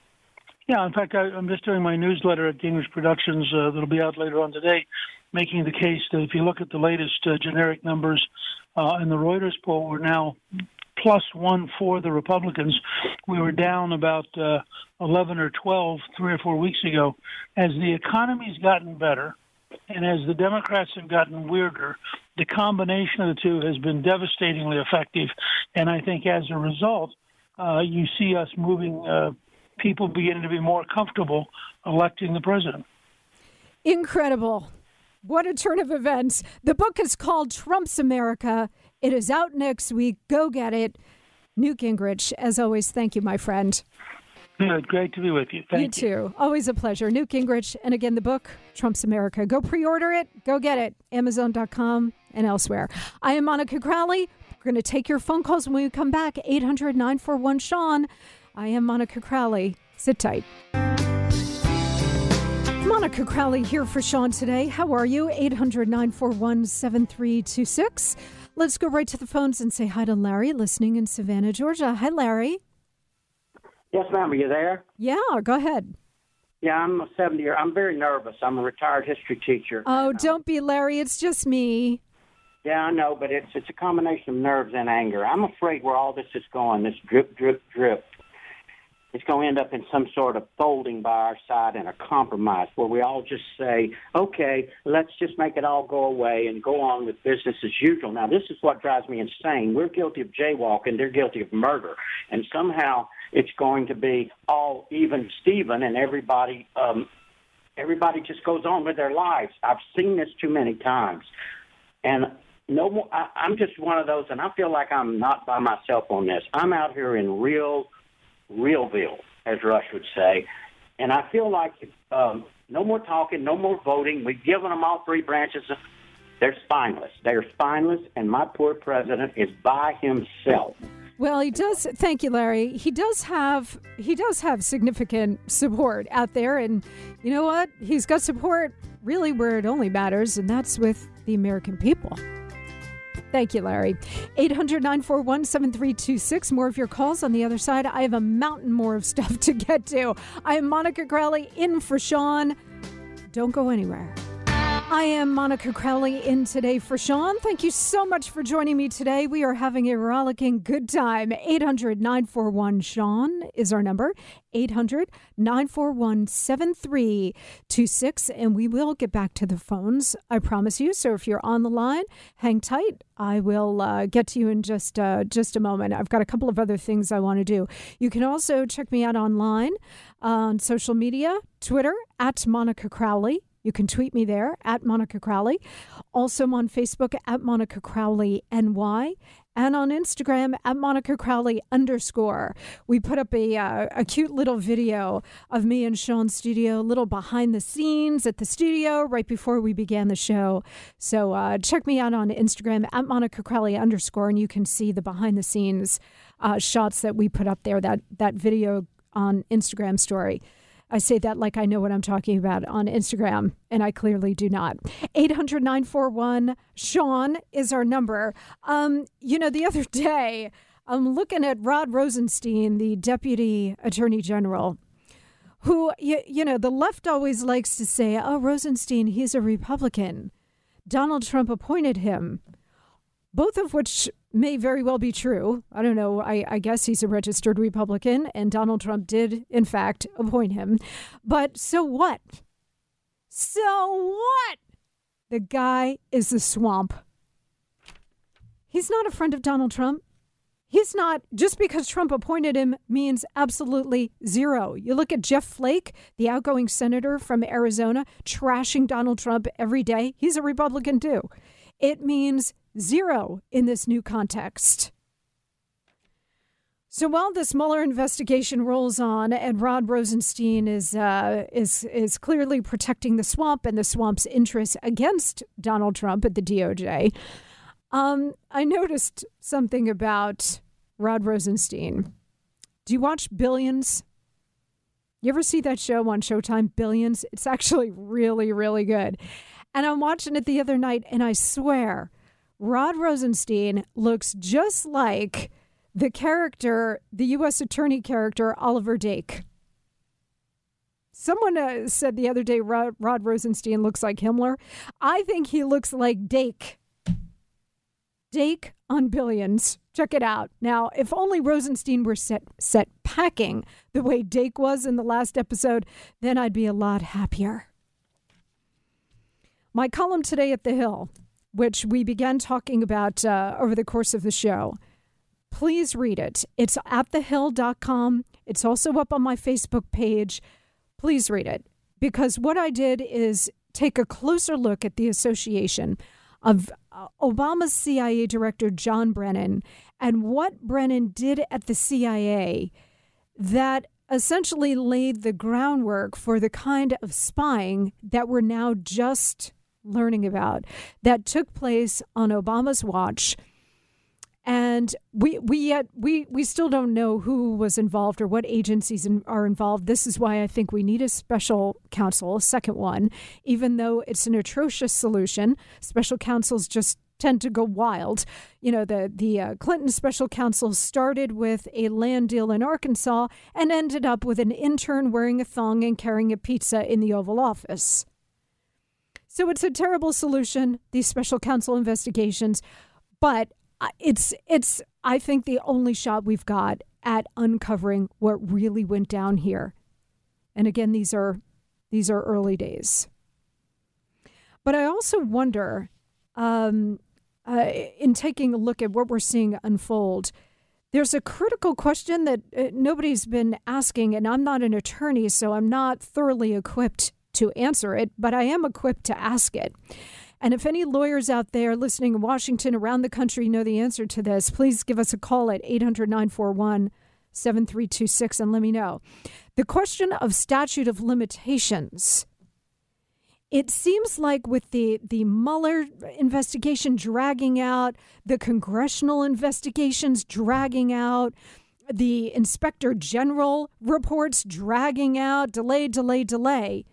Yeah, in fact, I, I'm just doing my newsletter at Gingrich Productions uh, that'll be out later on today, making the case that if you look at the latest uh, generic numbers uh, in the Reuters poll, we're now plus one for the Republicans. We were down about uh, eleven or twelve three or four weeks ago. As the economy's gotten better and as the Democrats have gotten weirder, the combination of the two has been devastatingly effective. And I think as a result, uh, you see us moving uh, people beginning to be more comfortable electing the president. Incredible. What a turn of events. The book is called Trump's America, It is out next week. Go get it. Newt Gingrich, as always, thank you, my friend. Good. Great to be with you. Thank you. You too. Always a pleasure. Newt Gingrich. And again, the book, Trump's America. Go pre-order it. Go get it. Amazon dot com and elsewhere. I am Monica Crowley. We're going to take your phone calls when we come back. eight hundred, nine four one, Sean. I am Monica Crowley. Sit tight. Monica Crowley here for Sean today. How are you? eight hundred, nine four one, seven three two six. Let's go right to the phones and say hi to Larry, listening in Savannah, Georgia. Hi, Larry. Yes, ma'am. Are you there? Yeah, go ahead. Yeah, I'm a seventy year. I'm very nervous. I'm a retired history teacher. Oh, and, um, don't be, Larry. It's just me. Yeah, I know, but it's it's a combination of nerves and anger. I'm afraid where all this is going, this drip, drip, drip, it's going to end up in some sort of folding by our side and a compromise where we all just say, okay, let's just make it all go away and go on with business as usual. Now, this is what drives me insane. We're guilty of jaywalking. They're guilty of murder. And somehow it's going to be all even Steven, and everybody um, everybody just goes on with their lives. I've seen this too many times. And no more, I, I'm just one of those, and I feel like I'm not by myself on this. I'm out here in real, realville, as Rush would say, and I feel like um, no more talking, no more voting. We've given them all three branches. Of, they're spineless. They're spineless, and my poor president is by himself. Well, he does. Thank you, Larry. He does have he does have significant support out there, and you know what? He's got support really where it only matters, and that's with the American people. Thank you, Larry. eight hundred, nine four one, seven three two six. More of your calls on the other side. I have a mountain more of stuff to get to. I am Monica Crowley in for Sean. Don't go anywhere. I am Monica Crowley in today for Sean. Thank you so much for joining me today. We are having a rollicking good time. eight hundred, nine four one, Sean is our number. eight hundred, nine four one, seven three two six. And we will get back to the phones, I promise you. So if you're on the line, hang tight. I will uh, get to you in just, uh, just a moment. I've got a couple of other things I want to do. You can also check me out online on social media, Twitter, at Monica Crowley. You can tweet me there, at Monica Crowley. Also I'm on Facebook, at Monica Crowley N Y. And on Instagram, at Monica Crowley underscore. We put up a uh, a cute little video of me in Sean's studio, a little behind the scenes at the studio right before we began the show. So uh, check me out on Instagram, at Monica Crowley underscore, and you can see the behind the scenes uh, shots that we put up there, that, that video on Instagram story. I say that like I know what I'm talking about on Instagram, and I clearly do not. eight hundred, nine four one, Sean is our number. Um, you know, the other day, I'm looking at Rod Rosenstein, the Deputy Attorney General, who, you, you know, the left always likes to say, oh, Rosenstein, he's a Republican. Donald Trump appointed him. Both of which may very well be true. I don't know. I, I guess he's a registered Republican, and Donald Trump did, in fact, appoint him. But so what? So what? The guy is the swamp. He's not a friend of Donald Trump. He's not, just because Trump appointed him means absolutely zero. You look at Jeff Flake, the outgoing senator from Arizona, trashing Donald Trump every day. He's a Republican too. It means zero in this new context. So while this Mueller investigation rolls on and Rod Rosenstein is uh, is is clearly protecting the swamp and the swamp's interests against Donald Trump at the D O J, um, I noticed something about Rod Rosenstein. Do you watch Billions? You ever see that show on Showtime, Billions? It's actually really, really good. And I'm watching it the other night, and I swear, Rod Rosenstein looks just like the character, the U S attorney character, Oliver Dake. Someone uh, said the other day Rod, Rod Rosenstein looks like Himmler. I think he looks like Dake. Dake on Billions. Check it out. Now, if only Rosenstein were set, set packing the way Dake was in the last episode, then I'd be a lot happier. My column today at The Hill, which we began talking about uh, over the course of the show, please read it. It's at the hill dot com. It's also up on my Facebook page. Please read it, because what I did is take a closer look at the association of uh, Obama's C I A director, John Brennan, and what Brennan did at the C I A that essentially laid the groundwork for the kind of spying that we're now just learning about that took place on Obama's watch. And we we yet we we still don't know who was involved or what agencies in, are involved. This is why I think we need a special counsel, a second one, even though it's an atrocious solution. Special counsels just tend to go wild. You know, the the uh, Clinton special counsel started with a land deal in Arkansas and ended up with an intern wearing a thong and carrying a pizza in the Oval Office. So it's a terrible solution, these special counsel investigations, but It's, it's. I think, the only shot we've got at uncovering what really went down here. And again, these are these are early days. But I also wonder, um, uh, in taking a look at what we're seeing unfold, there's a critical question that uh, nobody's been asking, and I'm not an attorney, so I'm not thoroughly equipped to answer it, but I am equipped to ask it. And if any lawyers out there listening in Washington, around the country, know the answer to this, please give us a call at eight hundred, nine four one, seven three two six and let me know. The question of statute of limitations. It seems like with the, the Mueller investigation dragging out, the congressional investigations dragging out, the Inspector General reports dragging out, delay, delay, delay,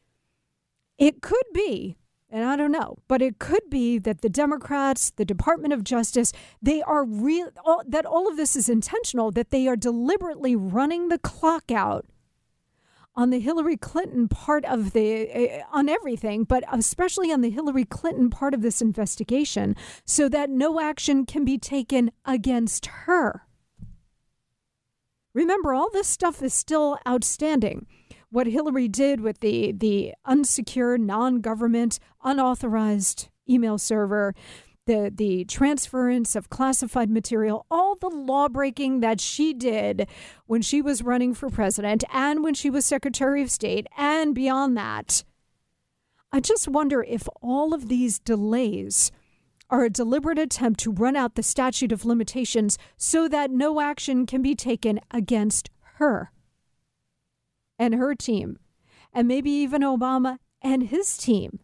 it could be, and I don't know, but it could be that the Democrats, the Department of Justice, they are real, all, that all of this is intentional, that they are deliberately running the clock out on the Hillary Clinton part of the, uh, on everything, but especially on the Hillary Clinton part of this investigation, so that no action can be taken against her. Remember, all this stuff is still outstanding. What Hillary did with the, the unsecure, non-government, unauthorized email server, the, the transference of classified material, all the law-breaking that she did when she was running for president and when she was Secretary of State and beyond that. I just wonder if all of these delays are a deliberate attempt to run out the statute of limitations so that no action can be taken against her and her team, and maybe even Obama and his team.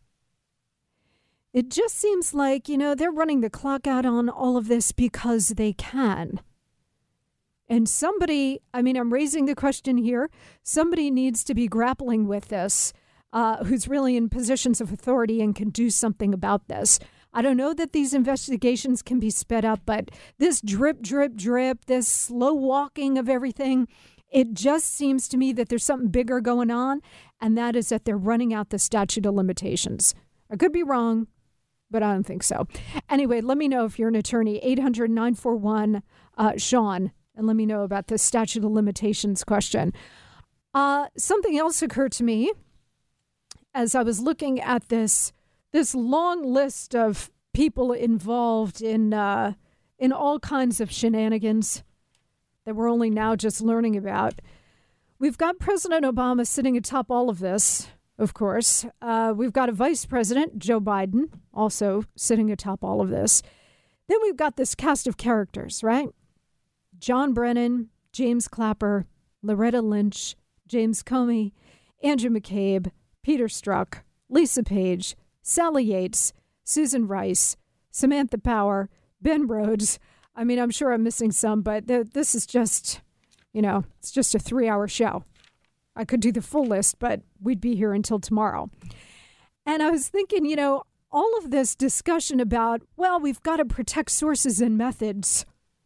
It just seems like, you know, they're running the clock out on all of this because they can. And somebody, I mean, I'm raising the question here, somebody needs to be grappling with this, uh, who's really in positions of authority and can do something about this. I don't know that these investigations can be sped up, but this drip, drip, drip, this slow walking of everything, it just seems to me that there's something bigger going on, and that is that they're running out the statute of limitations. I could be wrong, but I don't think so. Anyway, let me know if you're an attorney, eight hundred, nine four one, Sean, and let me know about the statute of limitations question. Uh, something else occurred to me as I was looking at this this long list of people involved in uh, in all kinds of shenanigans that we're only now just learning about. We've got President Obama sitting atop all of this, of course. Uh, we've got a Vice President, Joe Biden, also sitting atop all of this. Then we've got this cast of characters, right? John Brennan, James Clapper, Loretta Lynch, James Comey, Andrew McCabe, Peter Strzok, Lisa Page, Sally Yates, Susan Rice, Samantha Power, Ben Rhodes. I mean, I'm sure I'm missing some, but th- this is just, you know, it's just a three-hour show. I could do the full list, but we'd be here until tomorrow. And I was thinking, you know, all of this discussion about, well, we've got to protect sources and methods.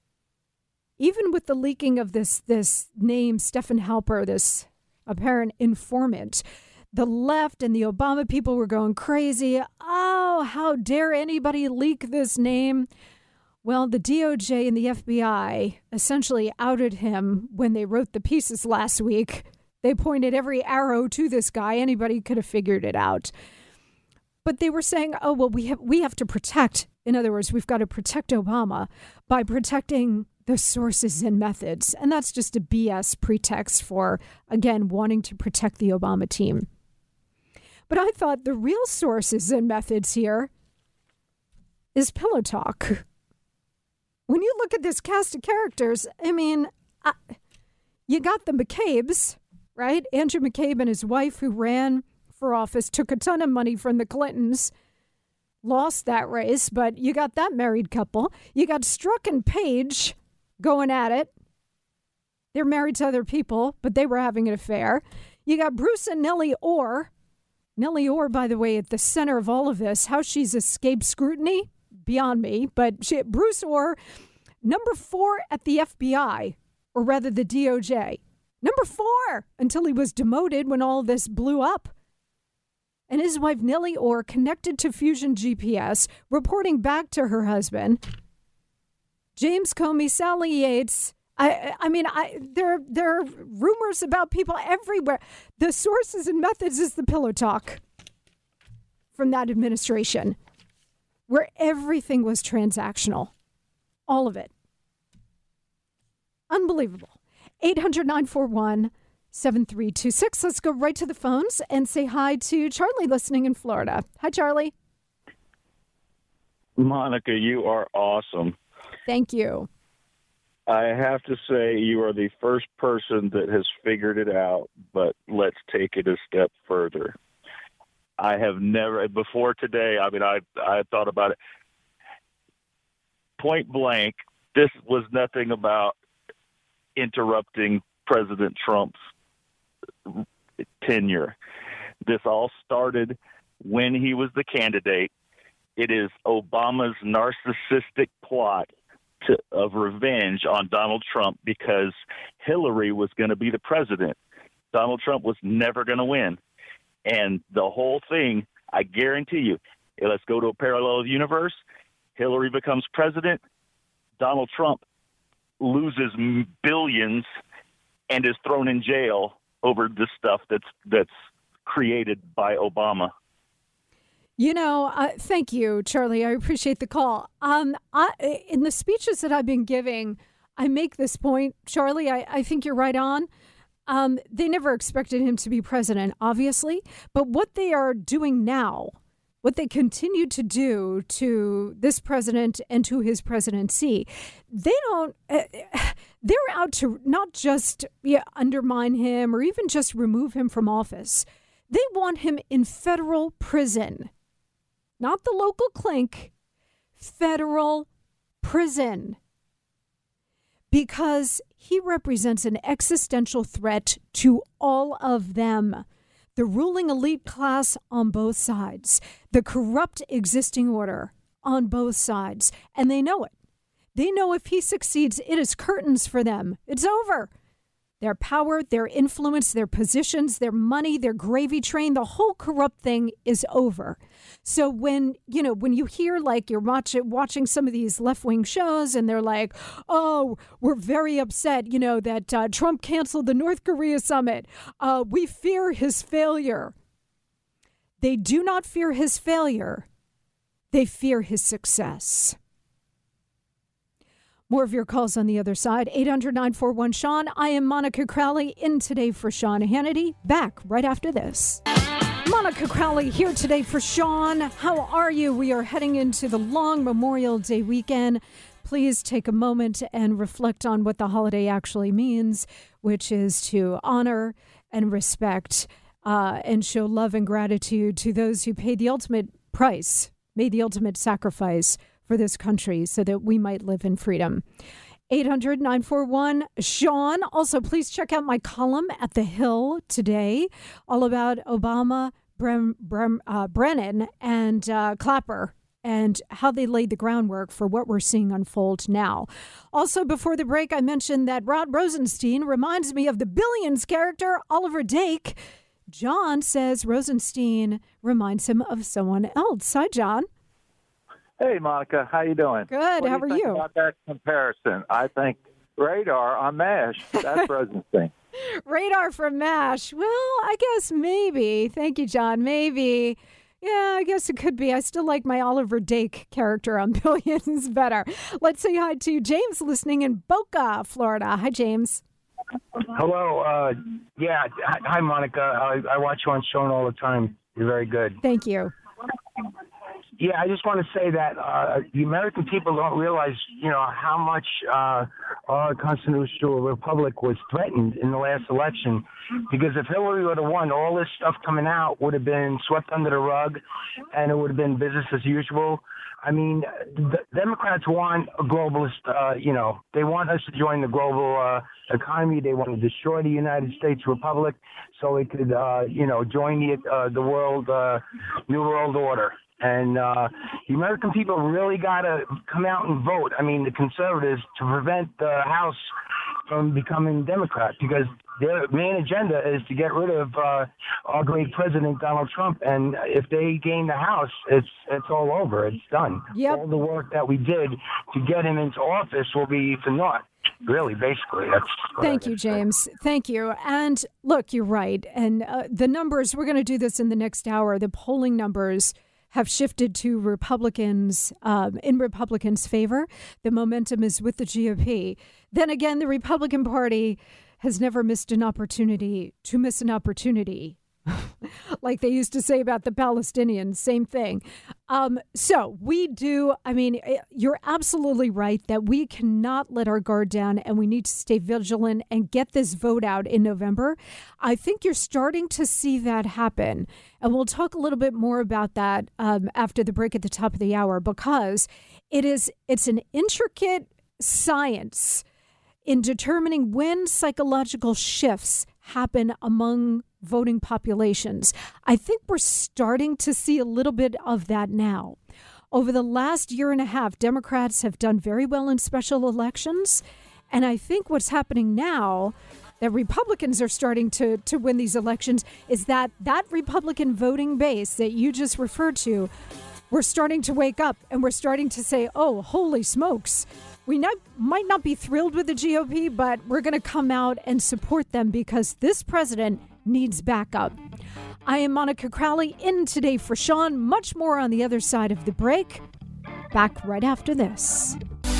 Even with the leaking of this, this name, Stephen Halper, this apparent informant, the left and the Obama people were going crazy. Oh, how dare anybody leak this name? Well, the D O J and the F B I essentially outed him when they wrote the pieces last week. They pointed every arrow to this guy. Anybody could have figured it out. But they were saying, oh, well, we have we have to protect. In other words, we've got to protect Obama by protecting the sources and methods. And that's just a B S pretext for, again, wanting to protect the Obama team. But I thought the real sources and methods here is pillow talk. When you look at this cast of characters, I mean, I, you got the McCabe's, right? Andrew McCabe and his wife who ran for office, took a ton of money from the Clintons, lost that race, but you got that married couple. You got Strzok and Page going at it. They're married to other people, but they were having an affair. You got Bruce and Nellie Orr. Nellie Orr, by the way, at the center of all of this. How she's escaped scrutiny, beyond me. But she, Bruce Orr, number four at the F B I, or rather the D O J. Number four, until he was demoted when all this blew up. And his wife, Nellie Orr, connected to Fusion G P S, reporting back to her husband. James Comey, Sally Yates. I, I mean, I there there are rumors about people everywhere. The sources and methods is the pillow talk from that administration, where everything was transactional, all of it. Unbelievable. eight hundred, nine four one, seven three two six. Let's go right to the phones and say hi to Charlie listening in Florida. Hi, Charlie. Monica, you are awesome. Thank you. I have to say you are the first person that has figured it out, but let's take it a step further. I have never, before today, I mean, I I thought about it. Point blank, this was nothing about interrupting President Trump's tenure. This all started when he was the candidate. It is Obama's narcissistic plot to, of revenge on Donald Trump because Hillary was going to be the president. Donald Trump was never going to win. And the whole thing, I guarantee you, let's go to a parallel universe. Hillary becomes president. Donald Trump loses billions and is thrown in jail over the stuff that's that's created by Obama. You know, uh, thank you, Charlie. I appreciate the call. Um, I, in the speeches that I've been giving, I make this point, Charlie. I, I think you're right on. Um, they never expected him to be president, obviously. But what they are doing now, what they continue to do to this president and to his presidency, they don't, uh, they're out to not just yeah, undermine him or even just remove him from office. They want him in federal prison, not the local clink, federal prison, because he represents an existential threat to all of them. The ruling elite class on both sides, the corrupt existing order on both sides, and they know it. They know if he succeeds, it is curtains for them. It's over. Their power, their influence, their positions, their money, their gravy train, the whole corrupt thing is over. So when, you know, when you hear like you're watching, watching some of these left-wing shows and they're like, oh, we're very upset, you know, that uh, Trump canceled the North Korea summit. Uh, we fear his failure. They do not fear his failure. They fear his success. More of your calls on the other side. eight hundred, nine four one, Sean. I am Monica Crowley in today for Sean Hannity. Back right after this. Monica Crowley here today for Sean. How are you? We are heading into the long Memorial Day weekend. Please take a moment and reflect on what the holiday actually means, which is to honor and respect uh, and show love and gratitude to those who paid the ultimate price, made the ultimate sacrifice for this country so that we might live in freedom. eight hundred, nine four one, Sean. Also, please check out my column at The Hill today, all about Obama, Brem, Brem, uh, Brennan, and uh, Clapper, and how they laid the groundwork for what we're seeing unfold now. Also, before the break, I mentioned that Rod Rosenstein reminds me of the Billions character, Oliver Dake. John says Rosenstein reminds him of someone else. Hi, John. Hey, Monica, how you doing? Good. What how do you are think you? About that comparison, I think Radar on MASH. That's Rosenstein. Radar from MASH. Well, I guess maybe. Thank you, John. Maybe. Yeah, I guess it could be. I still like my Oliver Dake character on Billions better. Let's say hi to James listening in Boca, Florida. Hi, James. Hello. Uh, yeah. Hi, Monica. I, I watch you on Sean all the time. You're very good. Thank you. Yeah, I just want to say that uh, the American people don't realize, you know, how much uh, our constitutional republic was threatened in the last election. Because if Hillary would have won, all this stuff coming out would have been swept under the rug, and it would have been business as usual. I mean, the Democrats want a globalist, uh, you know, they want us to join the global uh, economy. They want to destroy the United States Republic so it could, uh, you know, join the uh, the world, uh, New World Order. And uh, the American people really got to come out and vote. I mean, the conservatives, to prevent the House from becoming Democrat, because their main agenda is to get rid of uh, our great president, Donald Trump. And if they gain the House, it's it's all over. It's done. Yep. All the work that we did to get him into office will be for naught. Really, basically. That's Thank you, James. Say. Thank you. And look, you're right. And uh, the numbers, we're going to do this in the next hour. The polling numbers have shifted to Republicans, um, in Republicans' favor. The momentum is with the G O P. Then again, the Republican Party has never missed an opportunity to miss an opportunity. Like they used to say about the Palestinians, same thing. Um, so we do, I mean, you're absolutely right that we cannot let our guard down and we need to stay vigilant and get this vote out in November. I think you're starting to see that happen. And we'll talk a little bit more about that um, after the break at the top of the hour, because it is, it's an intricate science in determining when psychological shifts happen among voting populations. I think we're starting to see a little bit of that now. Over the last year and a half, Democrats have done very well in special elections. And I think what's happening now, that Republicans are starting to, to win these elections, is that that Republican voting base that you just referred to, we're starting to wake up and we're starting to say, oh, holy smokes. We not, might not be thrilled with the G O P, but we're going to come out and support them because this president needs backup. I am Monica Crowley, in today for Sean. Much more on the other side of the break. Back right after this.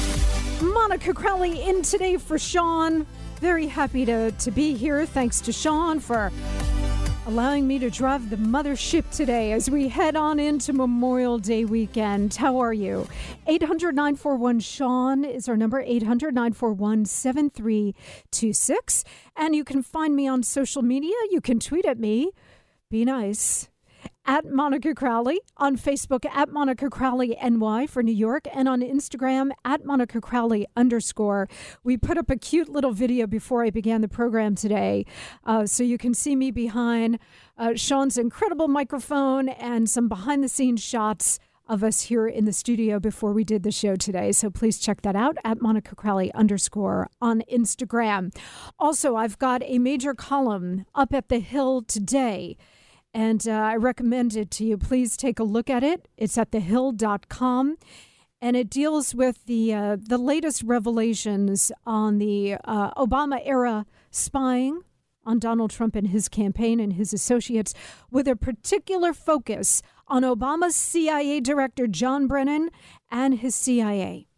Monica Crowley, in today for Sean. Very happy to, to be here. Thanks to Sean for allowing me to drive the mothership today as we head on into Memorial Day weekend. How are you? eight hundred, nine four one, Sean is our number, eight hundred, nine four one, seven three two six. And you can find me on social media. You can tweet at me. Be nice. At Monica Crowley, on Facebook at Monica Crowley N Y for New York, and on Instagram at Monica Crowley underscore. We put up a cute little video before I began the program today, uh, so you can see me behind uh, Sean's incredible microphone and some behind the scenes shots of us here in the studio before we did the show today. So please check that out at Monica Crowley underscore on Instagram. Also, I've got a major column up at The Hill today, and uh, I recommend it to you. Please take a look at it. It's at the hill dot com, and it deals with the uh, the latest revelations on the uh, Obama-era spying on Donald Trump and his campaign and his associates, with a particular focus on Obama's C I A director, John Brennan, and his C I A,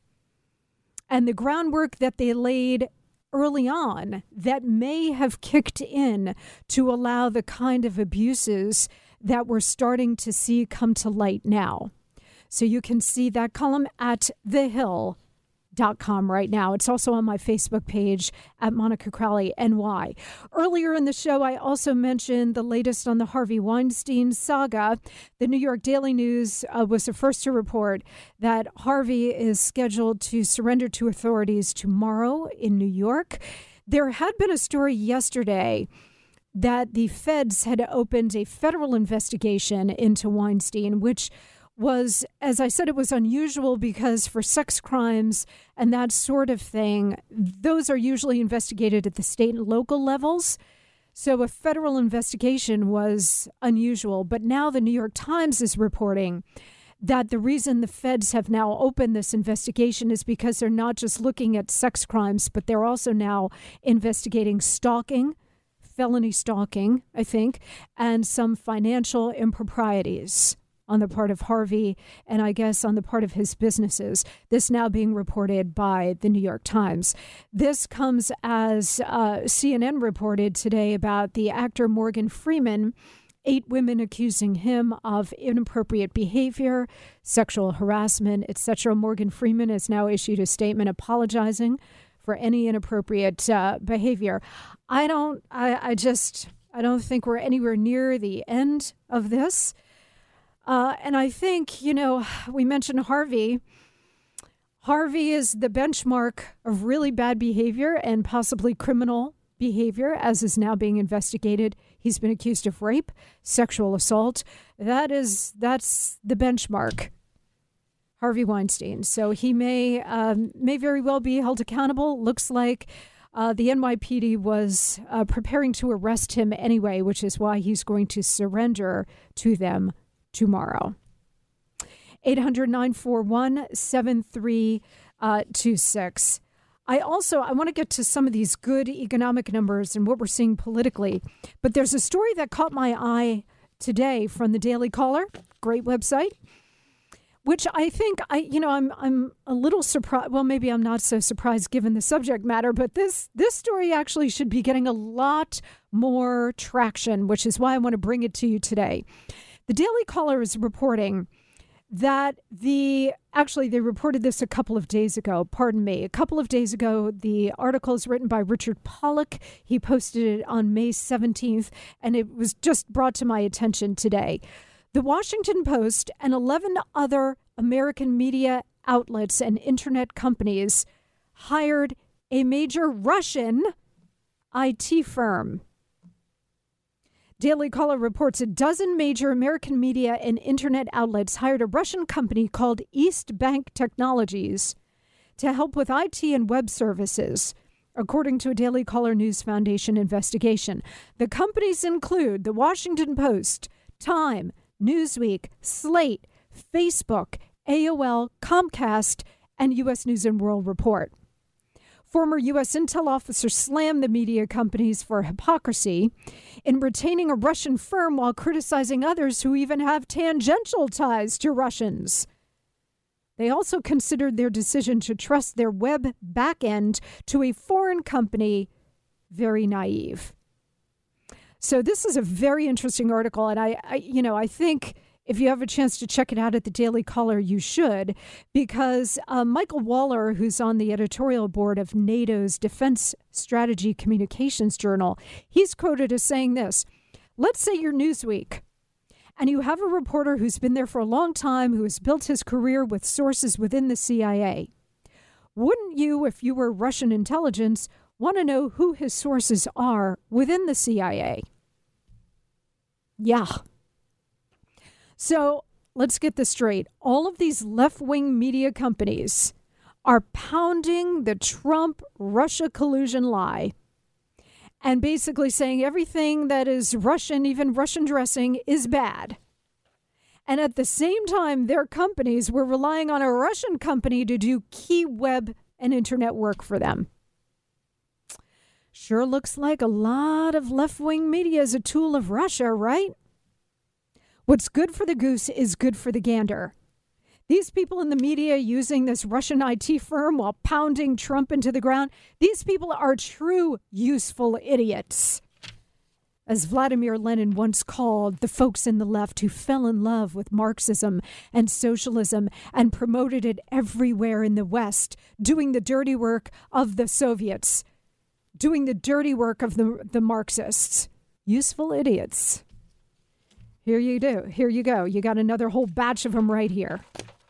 and the groundwork that they laid early on that may have kicked in to allow the kind of abuses that we're starting to see come to light now. So you can see that column at the hill dot com right now. It's also on my Facebook page at Monica Crowley N Y. Earlier in the show, I also mentioned the latest on the Harvey Weinstein saga. The New York Daily News uh, was the first to report that Harvey is scheduled to surrender to authorities tomorrow in New York. There had been a story yesterday that the feds had opened a federal investigation into Weinstein, which was, as I said, it was unusual because for sex crimes and that sort of thing, those are usually investigated at the state and local levels. So a federal investigation was unusual. But now the New York Times is reporting that the reason the feds have now opened this investigation is because they're not just looking at sex crimes, but they're also now investigating stalking, felony stalking, I think, and some financial improprieties on the part of Harvey, and I guess on the part of his businesses. This now being reported by the New York Times. This comes as uh, C N N reported today about the actor Morgan Freeman eight women accusing him of inappropriate behavior, sexual harassment, et cetera. Morgan Freeman has now issued a statement apologizing for any inappropriate uh, behavior. I don't, I, I just, I don't think we're anywhere near the end of this. Uh, and I think, you know, we mentioned Harvey. Harvey is the benchmark of really bad behavior and possibly criminal behavior, as is now being investigated. He's been accused of rape, sexual assault. That is, that's the benchmark. Harvey Weinstein. So he may um, may very well be held accountable. Looks like uh, the N Y P D was uh, preparing to arrest him anyway, which is why he's going to surrender to them tomorrow. eight hundred, nine four one, seven three two six. I also, I want to get to some of these good economic numbers and what we're seeing politically. But there's a story that caught my eye today from the Daily Caller, great website, which I think, I you know, I'm I'm a little surprised. Well, maybe I'm not so surprised given the subject matter, but this this story actually should be getting a lot more traction, which is why I want to bring it to you today. The Daily Caller is reporting that the, actually they reported this a couple of days ago, pardon me, a couple of days ago, the article is written by Richard Pollack. He posted it on May seventeenth, and it was just brought to my attention today. The Washington Post and eleven other American media outlets and internet companies hired a major Russian I T firm. Daily Caller reports a dozen major American media and internet outlets hired a Russian company called East Bank Technologies to help with I T and web services, according to a Daily Caller News Foundation investigation. The companies include the Washington Post, Time, Newsweek, Slate, Facebook, A O L, Comcast, and U S News and World Report. Former U S intel officers slammed the media companies for hypocrisy in retaining a Russian firm while criticizing others who even have tangential ties to Russians. They also considered their decision to trust their web backend to a foreign company very naive. So this is a very interesting article, and I, I you know, I think if you have a chance to check it out at the Daily Caller, you should, because uh, Michael Waller, who's on the editorial board of NATO's Defense Strategy Communications Journal, he's quoted as saying this: let's say you're Newsweek, and you have a reporter who's been there for a long time, who has built his career with sources within the C I A. Wouldn't you, if you were Russian intelligence, want to know who his sources are within the C I A? Yeah. So let's get this straight. All of these left-wing media companies are pounding the Trump-Russia collusion lie and basically saying everything that is Russian, even Russian dressing, is bad. And at the same time, their companies were relying on a Russian company to do key web and internet work for them. Sure looks like a lot of left-wing media is a tool of Russia, right? What's good for the goose is good for the gander. These people in the media using this Russian I T firm while pounding Trump into the ground, these people are true useful idiots. As Vladimir Lenin once called the folks in the left who fell in love with Marxism and socialism and promoted it everywhere in the West, doing the dirty work of the Soviets, doing the dirty work of the, the Marxists. Useful idiots. Here you do. Here you go. You got another whole batch of them right here.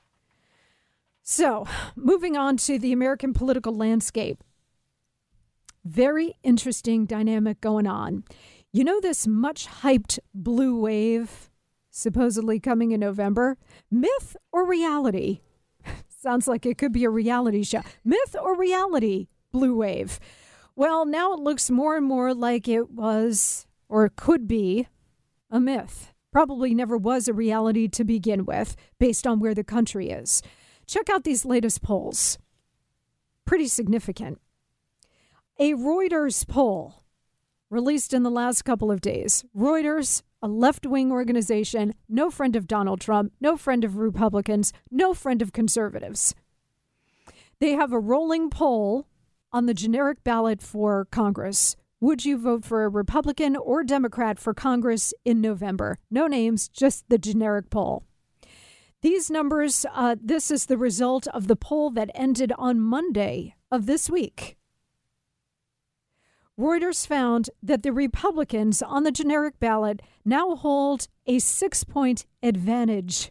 So, moving on to the American political landscape. Very interesting dynamic going on. You know this much hyped blue wave supposedly coming in November? Myth or reality? Sounds like it could be a reality show. Myth or reality, blue wave? Well, now it looks more and more like it was, or it could be, a myth. Probably never was a reality to begin with, based on where the country is. Check out these latest polls. Pretty significant. A Reuters poll released in the last couple of days. Reuters, a left-wing organization, no friend of Donald Trump, no friend of Republicans, no friend of conservatives. They have a rolling poll on the generic ballot for Congress Would you vote for a Republican or Democrat for Congress in November? No names, just the generic poll. These numbers, uh, this is the result of the poll that ended on Monday of this week. Reuters found that the Republicans on the generic ballot now hold a six-point advantage.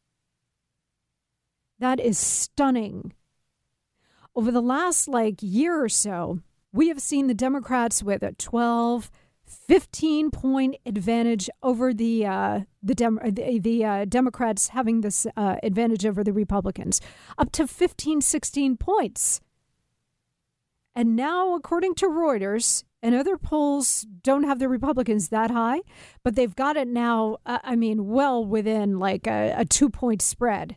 That is stunning. Over the last, like, year or so, we have seen the Democrats with a twelve, fifteen-point advantage over the uh, the Dem- the, the uh, Democrats having this uh, advantage over the Republicans, up to fifteen, sixteen points. And now, according to Reuters, and other polls don't have the Republicans that high, but they've got it now, uh, I mean, well within like a, a two-point spread.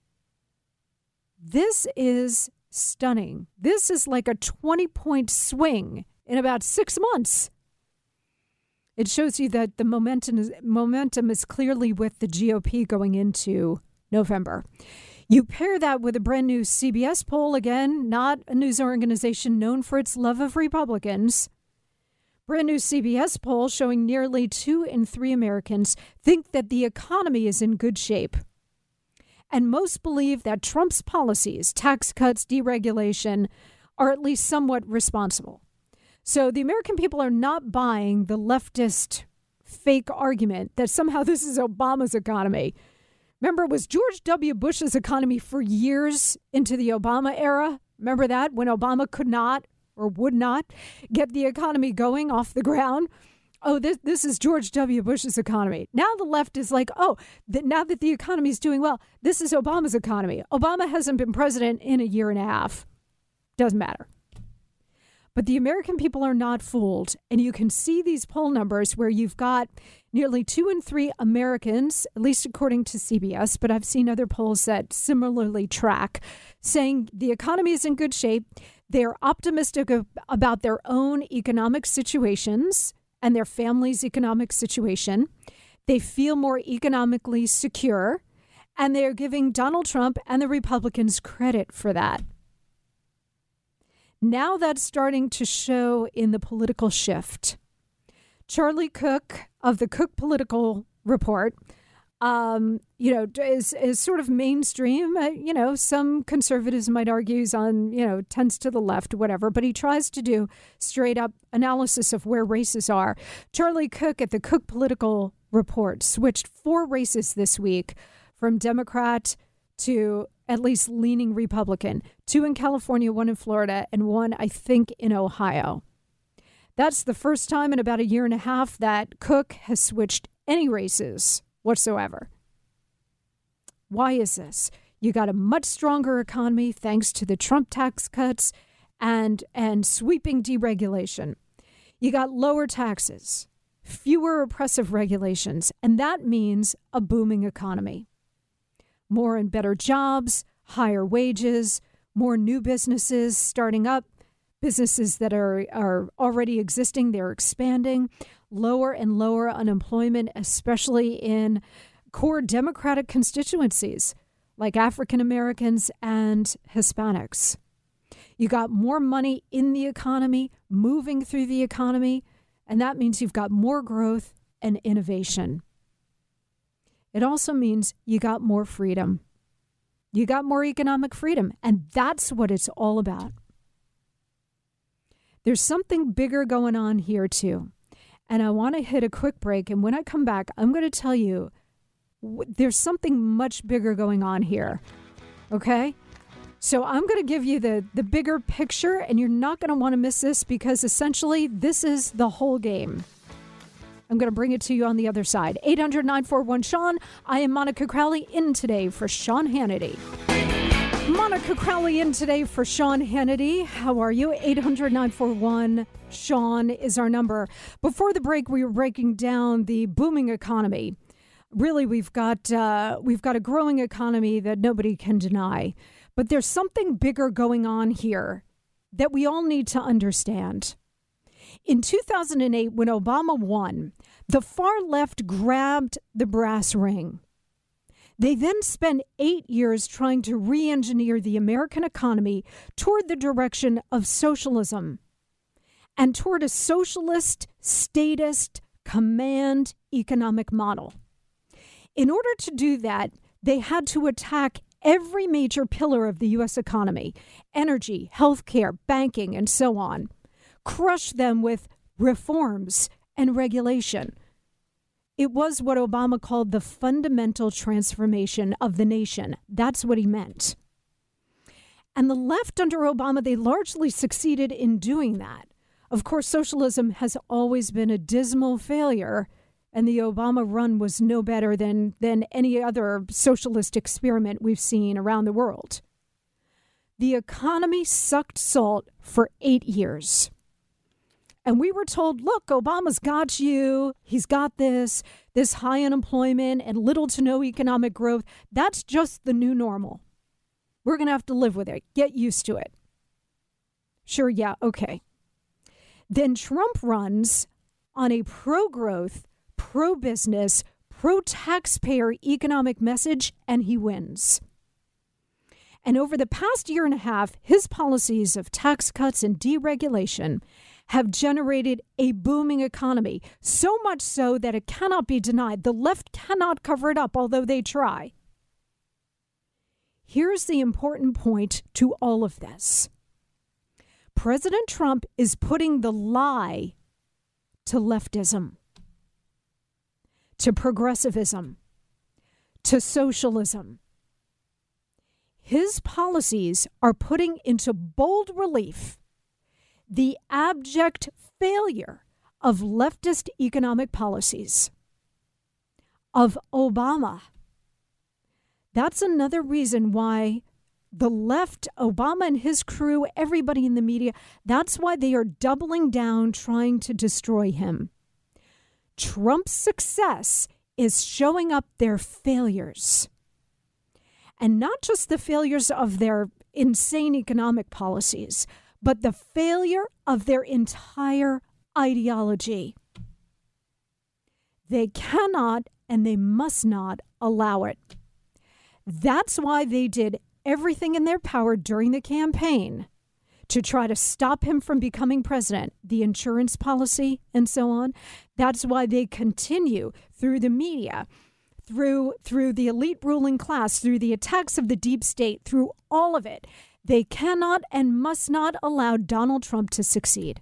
This is stunning. This is like a twenty-point swing in about six months. It shows you that the momentum is, momentum is clearly with the G O P going into November. You pair that with a brand new C B S poll, again, not a news organization known for its love of Republicans. Brand new C B S poll showing nearly two in three Americans think that the economy is in good shape. And most believe that Trump's policies, tax cuts, deregulation, are at least somewhat responsible. So the American people are not buying the leftist fake argument that somehow this is Obama's economy. Remember, it was George W. Bush's economy for years into the Obama era. Remember that, when Obama could not or would not get the economy going off the ground? Oh, this this is George W. Bush's economy. Now the left is like, oh, that now that the economy is doing well, this is Obama's economy. Obama hasn't been president in a year and a half. Doesn't matter. But the American people are not fooled. And you can see these poll numbers where you've got nearly two in three Americans, at least according to C B S, but I've seen other polls that similarly track, saying the economy is in good shape. They're optimistic about their own economic situations and their family's economic situation. They feel more economically secure, and they're giving Donald Trump and the Republicans credit for that. Now that's starting to show in the political shift. Charlie Cook of the Cook Political Report, um, you know, is is sort of mainstream. Uh, you know, some conservatives might argue is on, you know, tends to the left, whatever, but he tries to do straight up analysis of where races are. Charlie Cook at the Cook Political Report switched four races this week from Democrat to at least leaning Republican, two in California, one in Florida, and one, I think, in Ohio. That's the first time in about a year and a half that Cook has switched any races whatsoever. Why is this? You got a much stronger economy thanks to the Trump tax cuts and, and sweeping deregulation. You got lower taxes, fewer oppressive regulations, and that means a booming economy. More and better jobs, higher wages, more new businesses starting up, businesses that are, are already existing, they're expanding, lower and lower unemployment, especially in core Democratic constituencies like African Americans and Hispanics. You got more money in the economy, moving through the economy, and that means you've got more growth and innovation. It also means you got more freedom. You got more economic freedom, and that's what it's all about. There's something bigger going on here, too. And I want to hit a quick break, and when I come back, I'm going to tell you w- there's something much bigger going on here, okay? So I'm going to give you the, the bigger picture, and you're not going to want to miss this because essentially this is the whole game. I'm going to bring it to you on the other side. eight hundred, nine four one, Sean. I am Monica Crowley in today for Sean Hannity. Monica Crowley in today for Sean Hannity. How are you? eight hundred, nine four one, Sean is our number. Before the break, we were breaking down the booming economy. Really, we've got uh, we've got a growing economy that nobody can deny. But there's something bigger going on here that we all need to understand. In two thousand eight, when Obama won, the far left grabbed the brass ring. They then spent eight years trying to re-engineer the American economy toward the direction of socialism. and toward a socialist, statist, command economic model. In order to do that, they had to attack every major pillar of the U S economy, energy, healthcare, banking, and so on, crush them with reforms and regulation. It was what Obama called the fundamental transformation of the nation. That's what he meant. And the left under Obama, they largely succeeded in doing that. Of course, socialism has always been a dismal failure, and the Obama run was no better than, than any other socialist experiment we've seen around the world. The economy sucked salt for eight years. And we were told, look, Obama's got you. He's got this, this high unemployment and little to no economic growth. That's just the new normal. We're going to have to live with it. Get used to it. Sure, yeah, okay. Then Trump runs on a pro-growth, pro-business, pro-taxpayer economic message, and he wins. And over the past year and a half, his policies of tax cuts and deregulation have generated a booming economy, so much so that it cannot be denied. The left cannot cover it up, although they try. Here's the important point to all of this. President Trump is putting the lie to leftism, to progressivism, to socialism. His policies are putting into bold relief the abject failure of leftist economic policies, of Obama. That's another reason why the left, Obama and his crew, everybody in the media, that's why they are doubling down trying to destroy him. Trump's success is showing up their failures. And not just the failures of their insane economic policies, but the failure of their entire ideology. They cannot and they must not allow it. That's why they did everything in their power during the campaign to try to stop him from becoming president, the insurance policy and so on. That's why they continue through the media, through through the elite ruling class, through the attacks of the deep state, through all of it. They cannot and must not allow Donald Trump to succeed.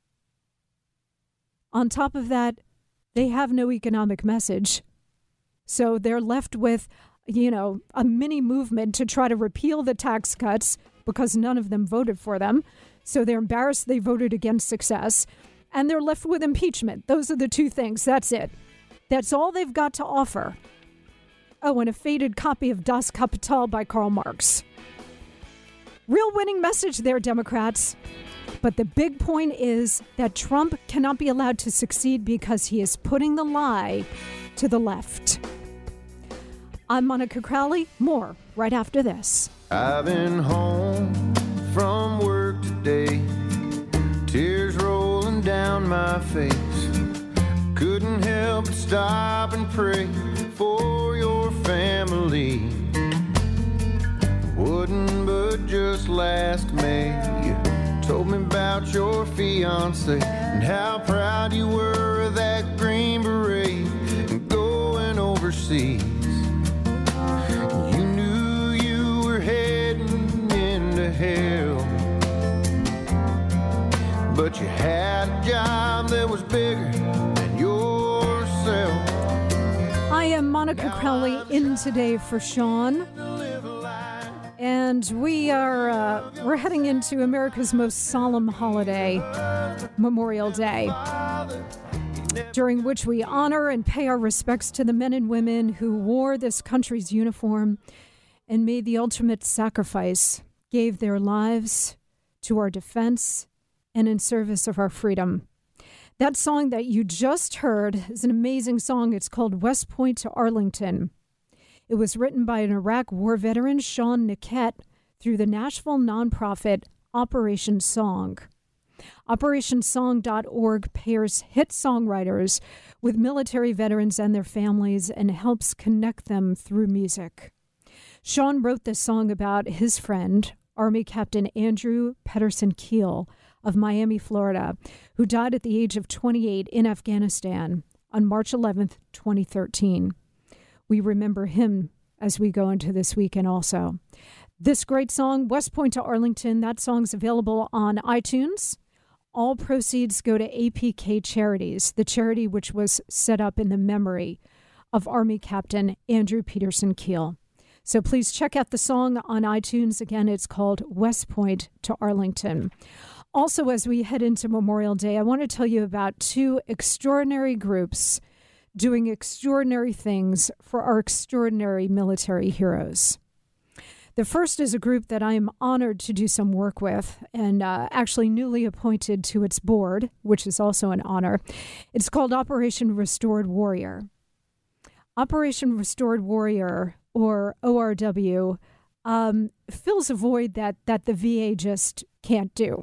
On top of that, they have no economic message. So they're left with, you know, a mini movement to try to repeal the tax cuts because none of them voted for them. So they're embarrassed they voted against success. And they're left with impeachment. Those are the two things. That's it. That's all they've got to offer. Oh, and a faded copy of Das Kapital by Karl Marx. Real winning message there, Democrats. But the big point is that Trump cannot be allowed to succeed because he is putting the lie to the left. I'm Monica Crowley. More right after this. I've been home from work today, tears rolling down my face. Couldn't help but stop and pray for your family. Wouldn't but just last May you told me about your fiance and how proud you were of that green beret and going overseas. You knew you were heading into hell, but you had a job that was bigger than yourself. I am Monica Crowley, in today for Sean. And we are uh, we're heading into America's most solemn holiday, Memorial Day, during which we honor and pay our respects to the men and women who wore this country's uniform and made the ultimate sacrifice, gave their lives to our defense and in service of our freedom. That song that you just heard is an amazing song. It's called West Point to Arlington. It was written by an Iraq war veteran, Sean Niket, through the Nashville nonprofit Operation Song. Operation Song dot org pairs hit songwriters with military veterans and their families and helps connect them through music. Sean wrote this song about his friend, Army Captain Andrew Pedersen Keel, of Miami, Florida, who died at the age of twenty-eight in Afghanistan on March eleventh, twenty thirteen. We remember him as we go into this weekend also. This great song, West Point to Arlington, that song's available on iTunes. All proceeds go to A P K Charities, the charity which was set up in the memory of Army Captain Andrew Peterson Keel. So please check out the song on iTunes. Again, it's called West Point to Arlington. Also, as we head into Memorial Day, I want to tell you about two extraordinary groups doing extraordinary things for our extraordinary military heroes. The first is a group that I am honored to do some work with and uh, actually newly appointed to its board, which is also an honor. It's called Operation Restored Warrior. Operation Restored Warrior, or O R W, um, fills a void that, that the V A just can't do.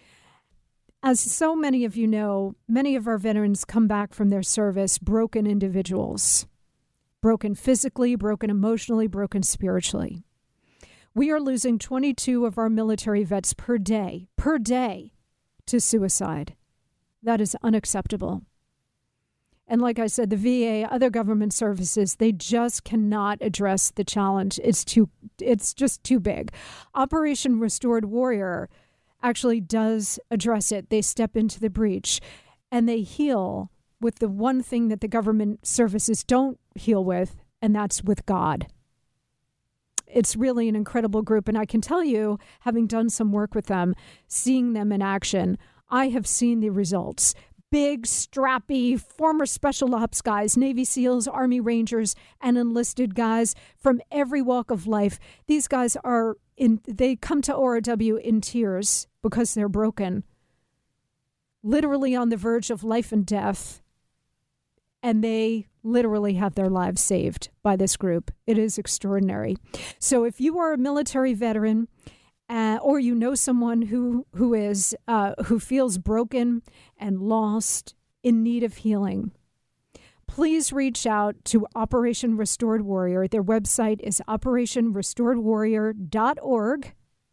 As so many of you know, many of our veterans come back from their service broken individuals, broken physically, broken emotionally, broken spiritually. We are losing twenty-two of our military vets per day, per day, to suicide. That is unacceptable. And like I said, the V A, other government services, they just cannot address the challenge. It's too, it's just too big. Operation Restored Warrior actually does address it. They step into the breach and they heal with the one thing that the government services don't heal with, and that's with God. It's really an incredible group. And I can tell you, having done some work with them, seeing them in action, I have seen the results. Big, strappy, former special ops guys, Navy SEALs, Army Rangers, and enlisted guys from every walk of life. These guys are in, they come to O R W in tears because they're broken, literally on the verge of life and death. And they literally have their lives saved by this group. It is extraordinary. So if you are a military veteran, uh, or you know someone who who is uh, who feels broken and lost, in need of healing, please reach out to Operation Restored Warrior. Their website is operation restored warrior dot org,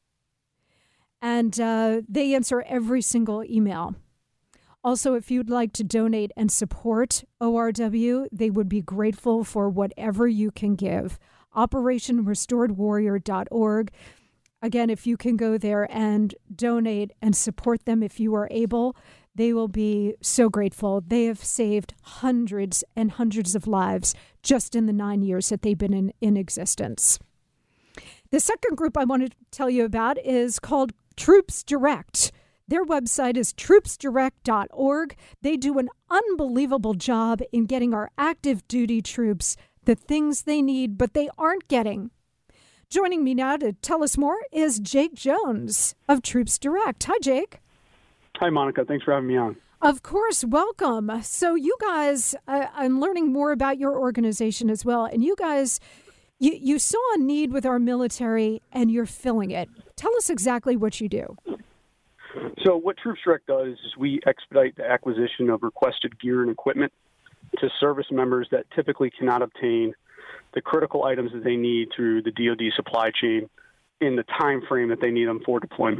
and uh, they answer every single email. Also, if you'd like to donate and support O R W, they would be grateful for whatever you can give. operation restored warrior dot org. Again, if you can go there and donate and support them if you are able, they will be so grateful. They have saved hundreds and hundreds of lives just in the nine years that they've been in, in existence. The second group I want to tell you about is called Troops Direct. Their website is troops direct dot org. They do an unbelievable job in getting our active duty troops the things they need, but they aren't getting. Joining me now to tell us more is Jake Jones of Troops Direct. Hi, Jake. Hi, Monica. Thanks for having me on. Of course. Welcome. So you guys, uh, I'm learning more about your organization as well. And you guys, you, you saw a need with our military and you're filling it. Tell us exactly what you do. So what Troops Direct does is we expedite the acquisition of requested gear and equipment to service members that typically cannot obtain the critical items that they need through the D O D supply chain in the time frame that they need them for deployment.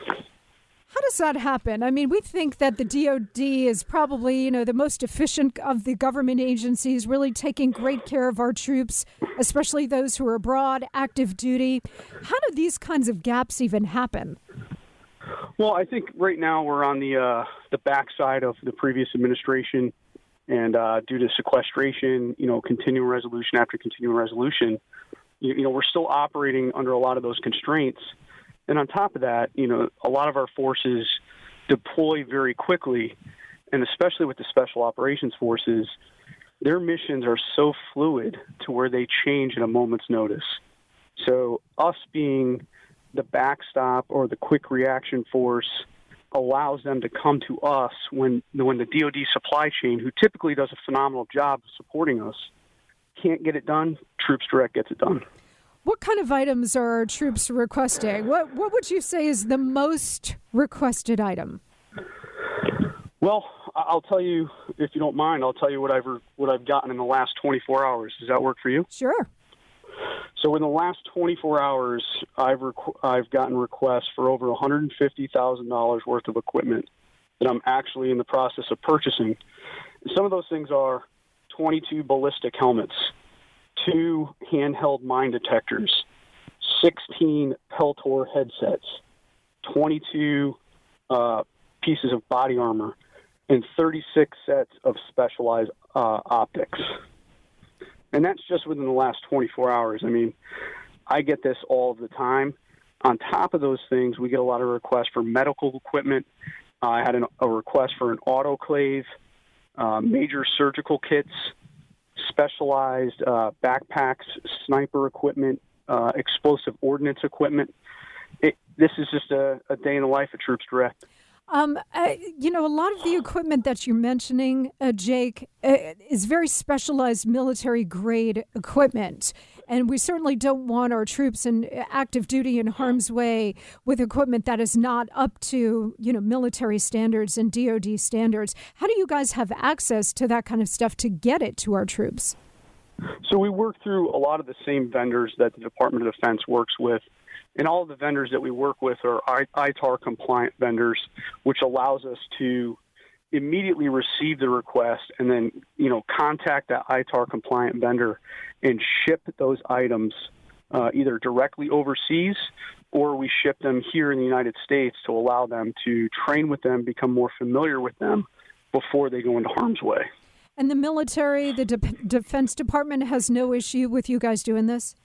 How does that happen? I mean, we think that the D O D is probably, you know, the most efficient of the government agencies, really taking great care of our troops, especially those who are abroad, active duty. How do these kinds of gaps even happen? Well, I think right now we're on the uh, the backside of the previous administration, and uh, due to sequestration, you know, continuing resolution after continuing resolution, you, you know, we're still operating under a lot of those constraints. And on top of that, you know, a lot of our forces deploy very quickly, and especially with the Special Operations Forces, their missions are so fluid to where they change at a moment's notice. So us being the backstop or the quick reaction force allows them to come to us when when the D O D supply chain, who typically does a phenomenal job of supporting us, can't get it done. Troops Direct gets it done. What kind of items are our troops requesting? What what would you say is the most requested item? Well, I'll tell you, if you don't mind, I'll tell you what I've what I've gotten in the last twenty-four hours. Does that work for you? Sure. So in the last twenty-four hours, I've requ- I've gotten requests for over one hundred fifty thousand dollars worth of equipment that I'm actually in the process of purchasing. Some of those things are twenty-two ballistic helmets, two handheld mine detectors, sixteen Peltor headsets, twenty-two uh, pieces of body armor, and thirty-six sets of specialized uh, optics. And that's just within the last twenty-four hours. I mean, I get this all of the time. On top of those things, we get a lot of requests for medical equipment. Uh, I had an, a request for an autoclave, uh, major surgical kits, specialized uh, backpacks, sniper equipment, uh, explosive ordnance equipment. It, this is just a, a day in the life of Troops Direct. Um, uh, you know, a lot of the equipment that you're mentioning, uh, Jake, uh, is very specialized military-grade equipment. And we certainly don't want our troops in active duty in harm's way with equipment that is not up to, you know, military standards and D O D standards. How do you guys have access to that kind of stuff to get it to our troops? So we work through a lot of the same vendors that the Department of Defense works with. And all of the vendors that we work with are I T A R-compliant vendors, which allows us to immediately receive the request and then, you know, contact that I T A R-compliant vendor and ship those items uh, either directly overseas or we ship them here in the United States to allow them to train with them, become more familiar with them before they go into harm's way. And the military, the De- Defense Department has no issue with you guys doing this?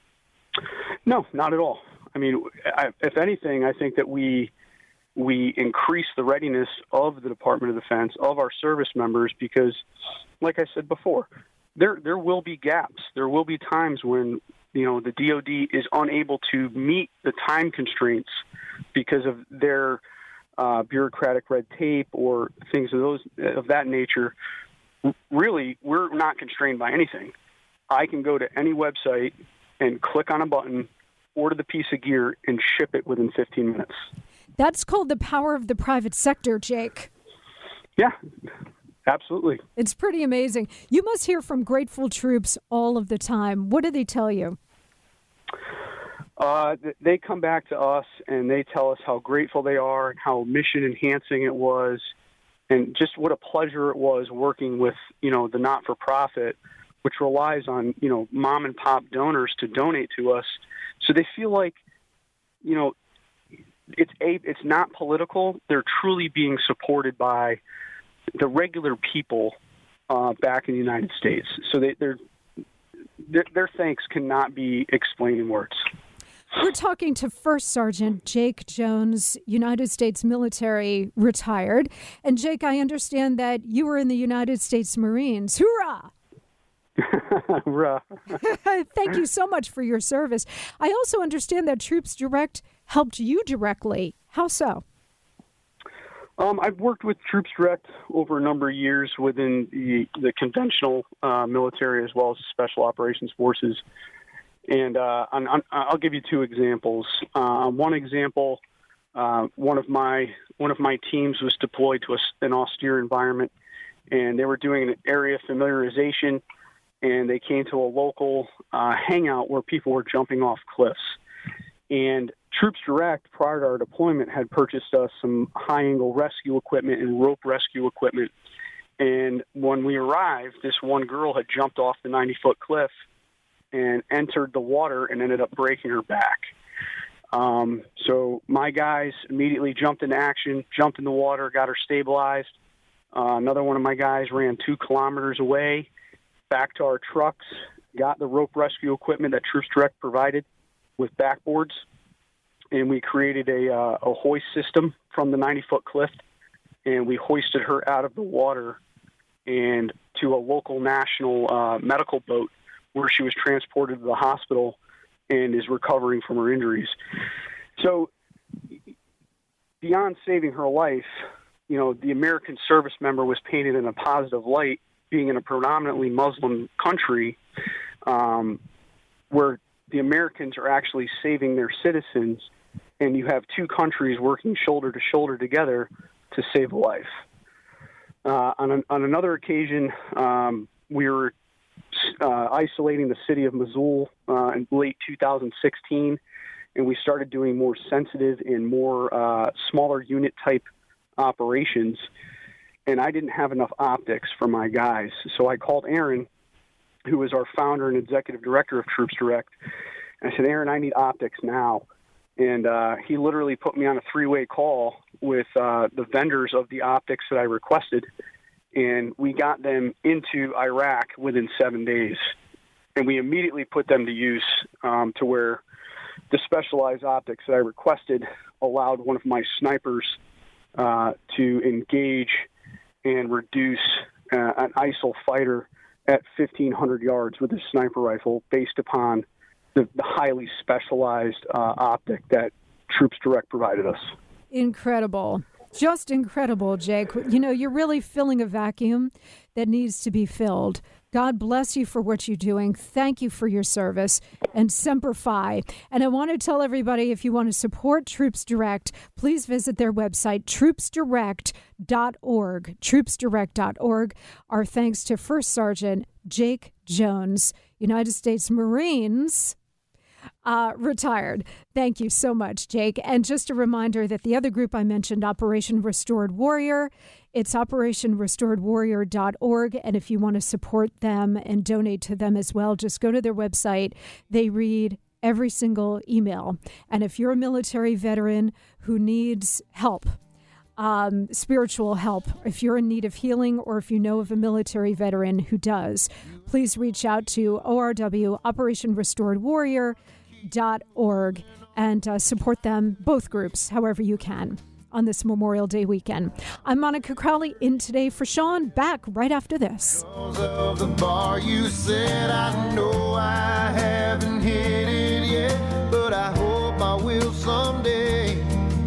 No, not at all. I mean, I, if anything, I think that we we increase the readiness of the Department of Defense, of our service members, because, like I said before, there there will be gaps. There will be times when, you know, the D O D is unable to meet the time constraints because of their uh, bureaucratic red tape or things of those of that nature. Really, we're not constrained by anything. I can go to any website and click on a button, order the piece of gear, and ship it within fifteen minutes. That's called the power of the private sector, Jake. Yeah, absolutely. It's pretty amazing. You must hear from grateful troops all of the time. What do they tell you? Uh, they come back to us and they tell us how grateful they are and how mission enhancing it was, and just what a pleasure it was working with, you know, the not-for-profit, which relies on, you know, mom and pop donors to donate to us. So they feel like, you know, it's a, it's not political. They're truly being supported by the regular people uh, back in the United States. So they, they're, their, their thanks cannot be explained in words. We're talking to First Sergeant Jake Jones, United States military, retired. And Jake, I understand that you were in the United States Marines. Hoorah! Thank you so much for your service. I also understand that Troops Direct helped you directly. How so? Um, I've worked with Troops Direct over a number of years within the, the conventional uh, military as well as Special Operations Forces. And uh, I'm, I'm, I'll give you two examples. Uh, one example, uh, one of my one of my teams was deployed to a, an austere environment, and they were doing an area familiarization. And they came to a local uh, hangout where people were jumping off cliffs. And Troops Direct, prior to our deployment, had purchased us some high-angle rescue equipment and rope rescue equipment. And when we arrived, this one girl had jumped off the ninety-foot cliff and entered the water and ended up breaking her back. Um, so my guys immediately jumped into action, jumped in the water, got her stabilized. Uh, another one of my guys ran two kilometers away, back to our trucks, got the rope rescue equipment that Troops Direct provided with backboards, and we created a, uh, a hoist system from the ninety-foot cliff, and we hoisted her out of the water and to a local national uh, medical boat where she was transported to the hospital and is recovering from her injuries. So beyond saving her life, you know, the American service member was painted in a positive light, being in a predominantly Muslim country um, where the Americans are actually saving their citizens, and you have two countries working shoulder to shoulder together to save a life. Uh, on, an, on another occasion, um, we were uh, isolating the city of Mosul uh, in late two thousand sixteen, and we started doing more sensitive and more uh, smaller unit type operations. And I didn't have enough optics for my guys, so I called Aaron, who is our founder and executive director of Troops Direct. And I said, Aaron, I need optics now. And uh, he literally put me on a three-way call with uh, the vendors of the optics that I requested, and we got them into Iraq within seven days. And we immediately put them to use um, to where the specialized optics that I requested allowed one of my snipers uh, to engage and reduce uh, an I S I L fighter at fifteen hundred yards with his sniper rifle based upon the, the highly specialized uh, optic that Troops Direct provided us. Incredible. Just incredible, Jake. You know, you're really filling a vacuum that needs to be filled. God bless you for what you're doing. Thank you for your service, and Semper Fi. And I want to tell everybody, if you want to support Troops Direct, please visit their website, troops direct dot org. troops direct dot org. Our thanks to First Sergeant Jake Jones, United States Marines, Uh, retired. Thank you so much, Jake. And just a reminder that the other group I mentioned, Operation Restored Warrior, it's operation restored warrior dot org. And if you want to support them and donate to them as well, just go to their website. They read every single email. And if you're a military veteran who needs help, Um, spiritual help, if you're in need of healing, or if you know of a military veteran who does, please reach out to O R W, operation restored warrior dot org, and uh, support them, both groups, however you can, on this Memorial Day weekend. I'm Monica Crowley, in today for Sean, back right after this. Of the bar, you said, I know I haven't hit it yet, but I hope I will someday.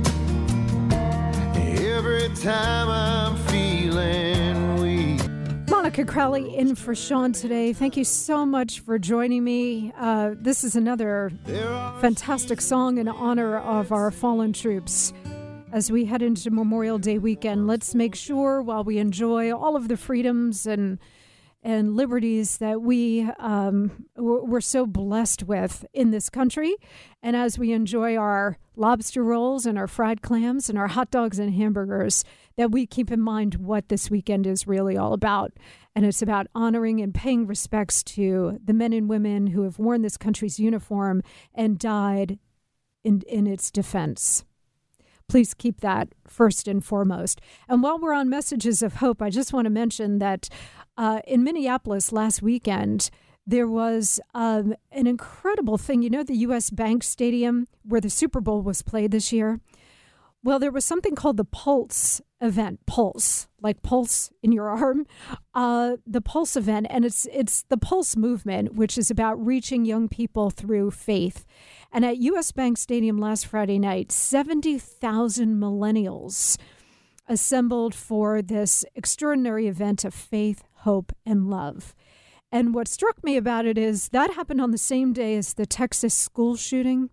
Every time I'm feeling weak. Monica Crowley in for Sean today. Thank you so much for joining me. Uh, this is another fantastic song in honor of our fallen troops. As we head into Memorial Day weekend, let's make sure, while we enjoy all of the freedoms and and liberties that we um, we're so blessed with in this country, and as we enjoy our lobster rolls and our fried clams and our hot dogs and hamburgers, that we keep in mind what this weekend is really all about. And it's about honoring and paying respects to the men and women who have worn this country's uniform and died in, in its defense. Please keep that first and foremost. And while we're on messages of hope, I just want to mention that uh, in Minneapolis last weekend, there was um, an incredible thing. You know, the U S Bank Stadium where the Super Bowl was played this year? Well, there was something called the Pulse event, Pulse, like pulse in your arm, uh, the Pulse event. And it's it's the Pulse movement, which is about reaching young people through faith. And at U S Bank Stadium last Friday night, seventy thousand millennials assembled for this extraordinary event of faith, hope, and love. And what struck me about it is that happened on the same day as the Texas school shooting.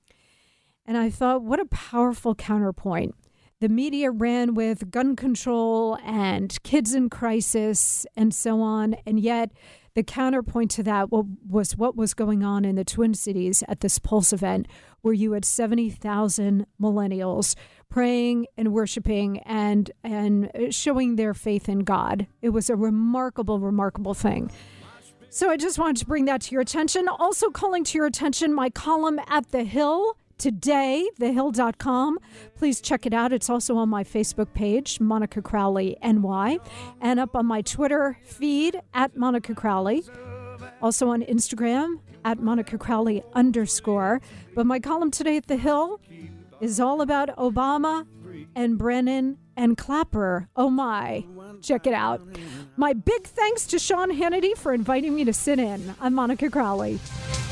And I thought, what a powerful counterpoint. The media ran with gun control and kids in crisis and so on. And yet the counterpoint to that was what was going on in the Twin Cities at this Pulse event, where you had seventy thousand millennials praying and worshiping and, and showing their faith in God. It was a remarkable, remarkable thing. So I just wanted to bring that to your attention. Also calling to your attention my column at The Hill today, the hill dot com. Please check it out. It's also on my Facebook page, Monica Crowley N Y, and up on my Twitter feed at Monica Crowley. Also on Instagram at Monica Crowley underscore. But my column today at The Hill is all about Obama and Brennan and Clapper. Oh my, check it out. My big thanks to Sean Hannity for inviting me to sit in. I'm Monica Crowley.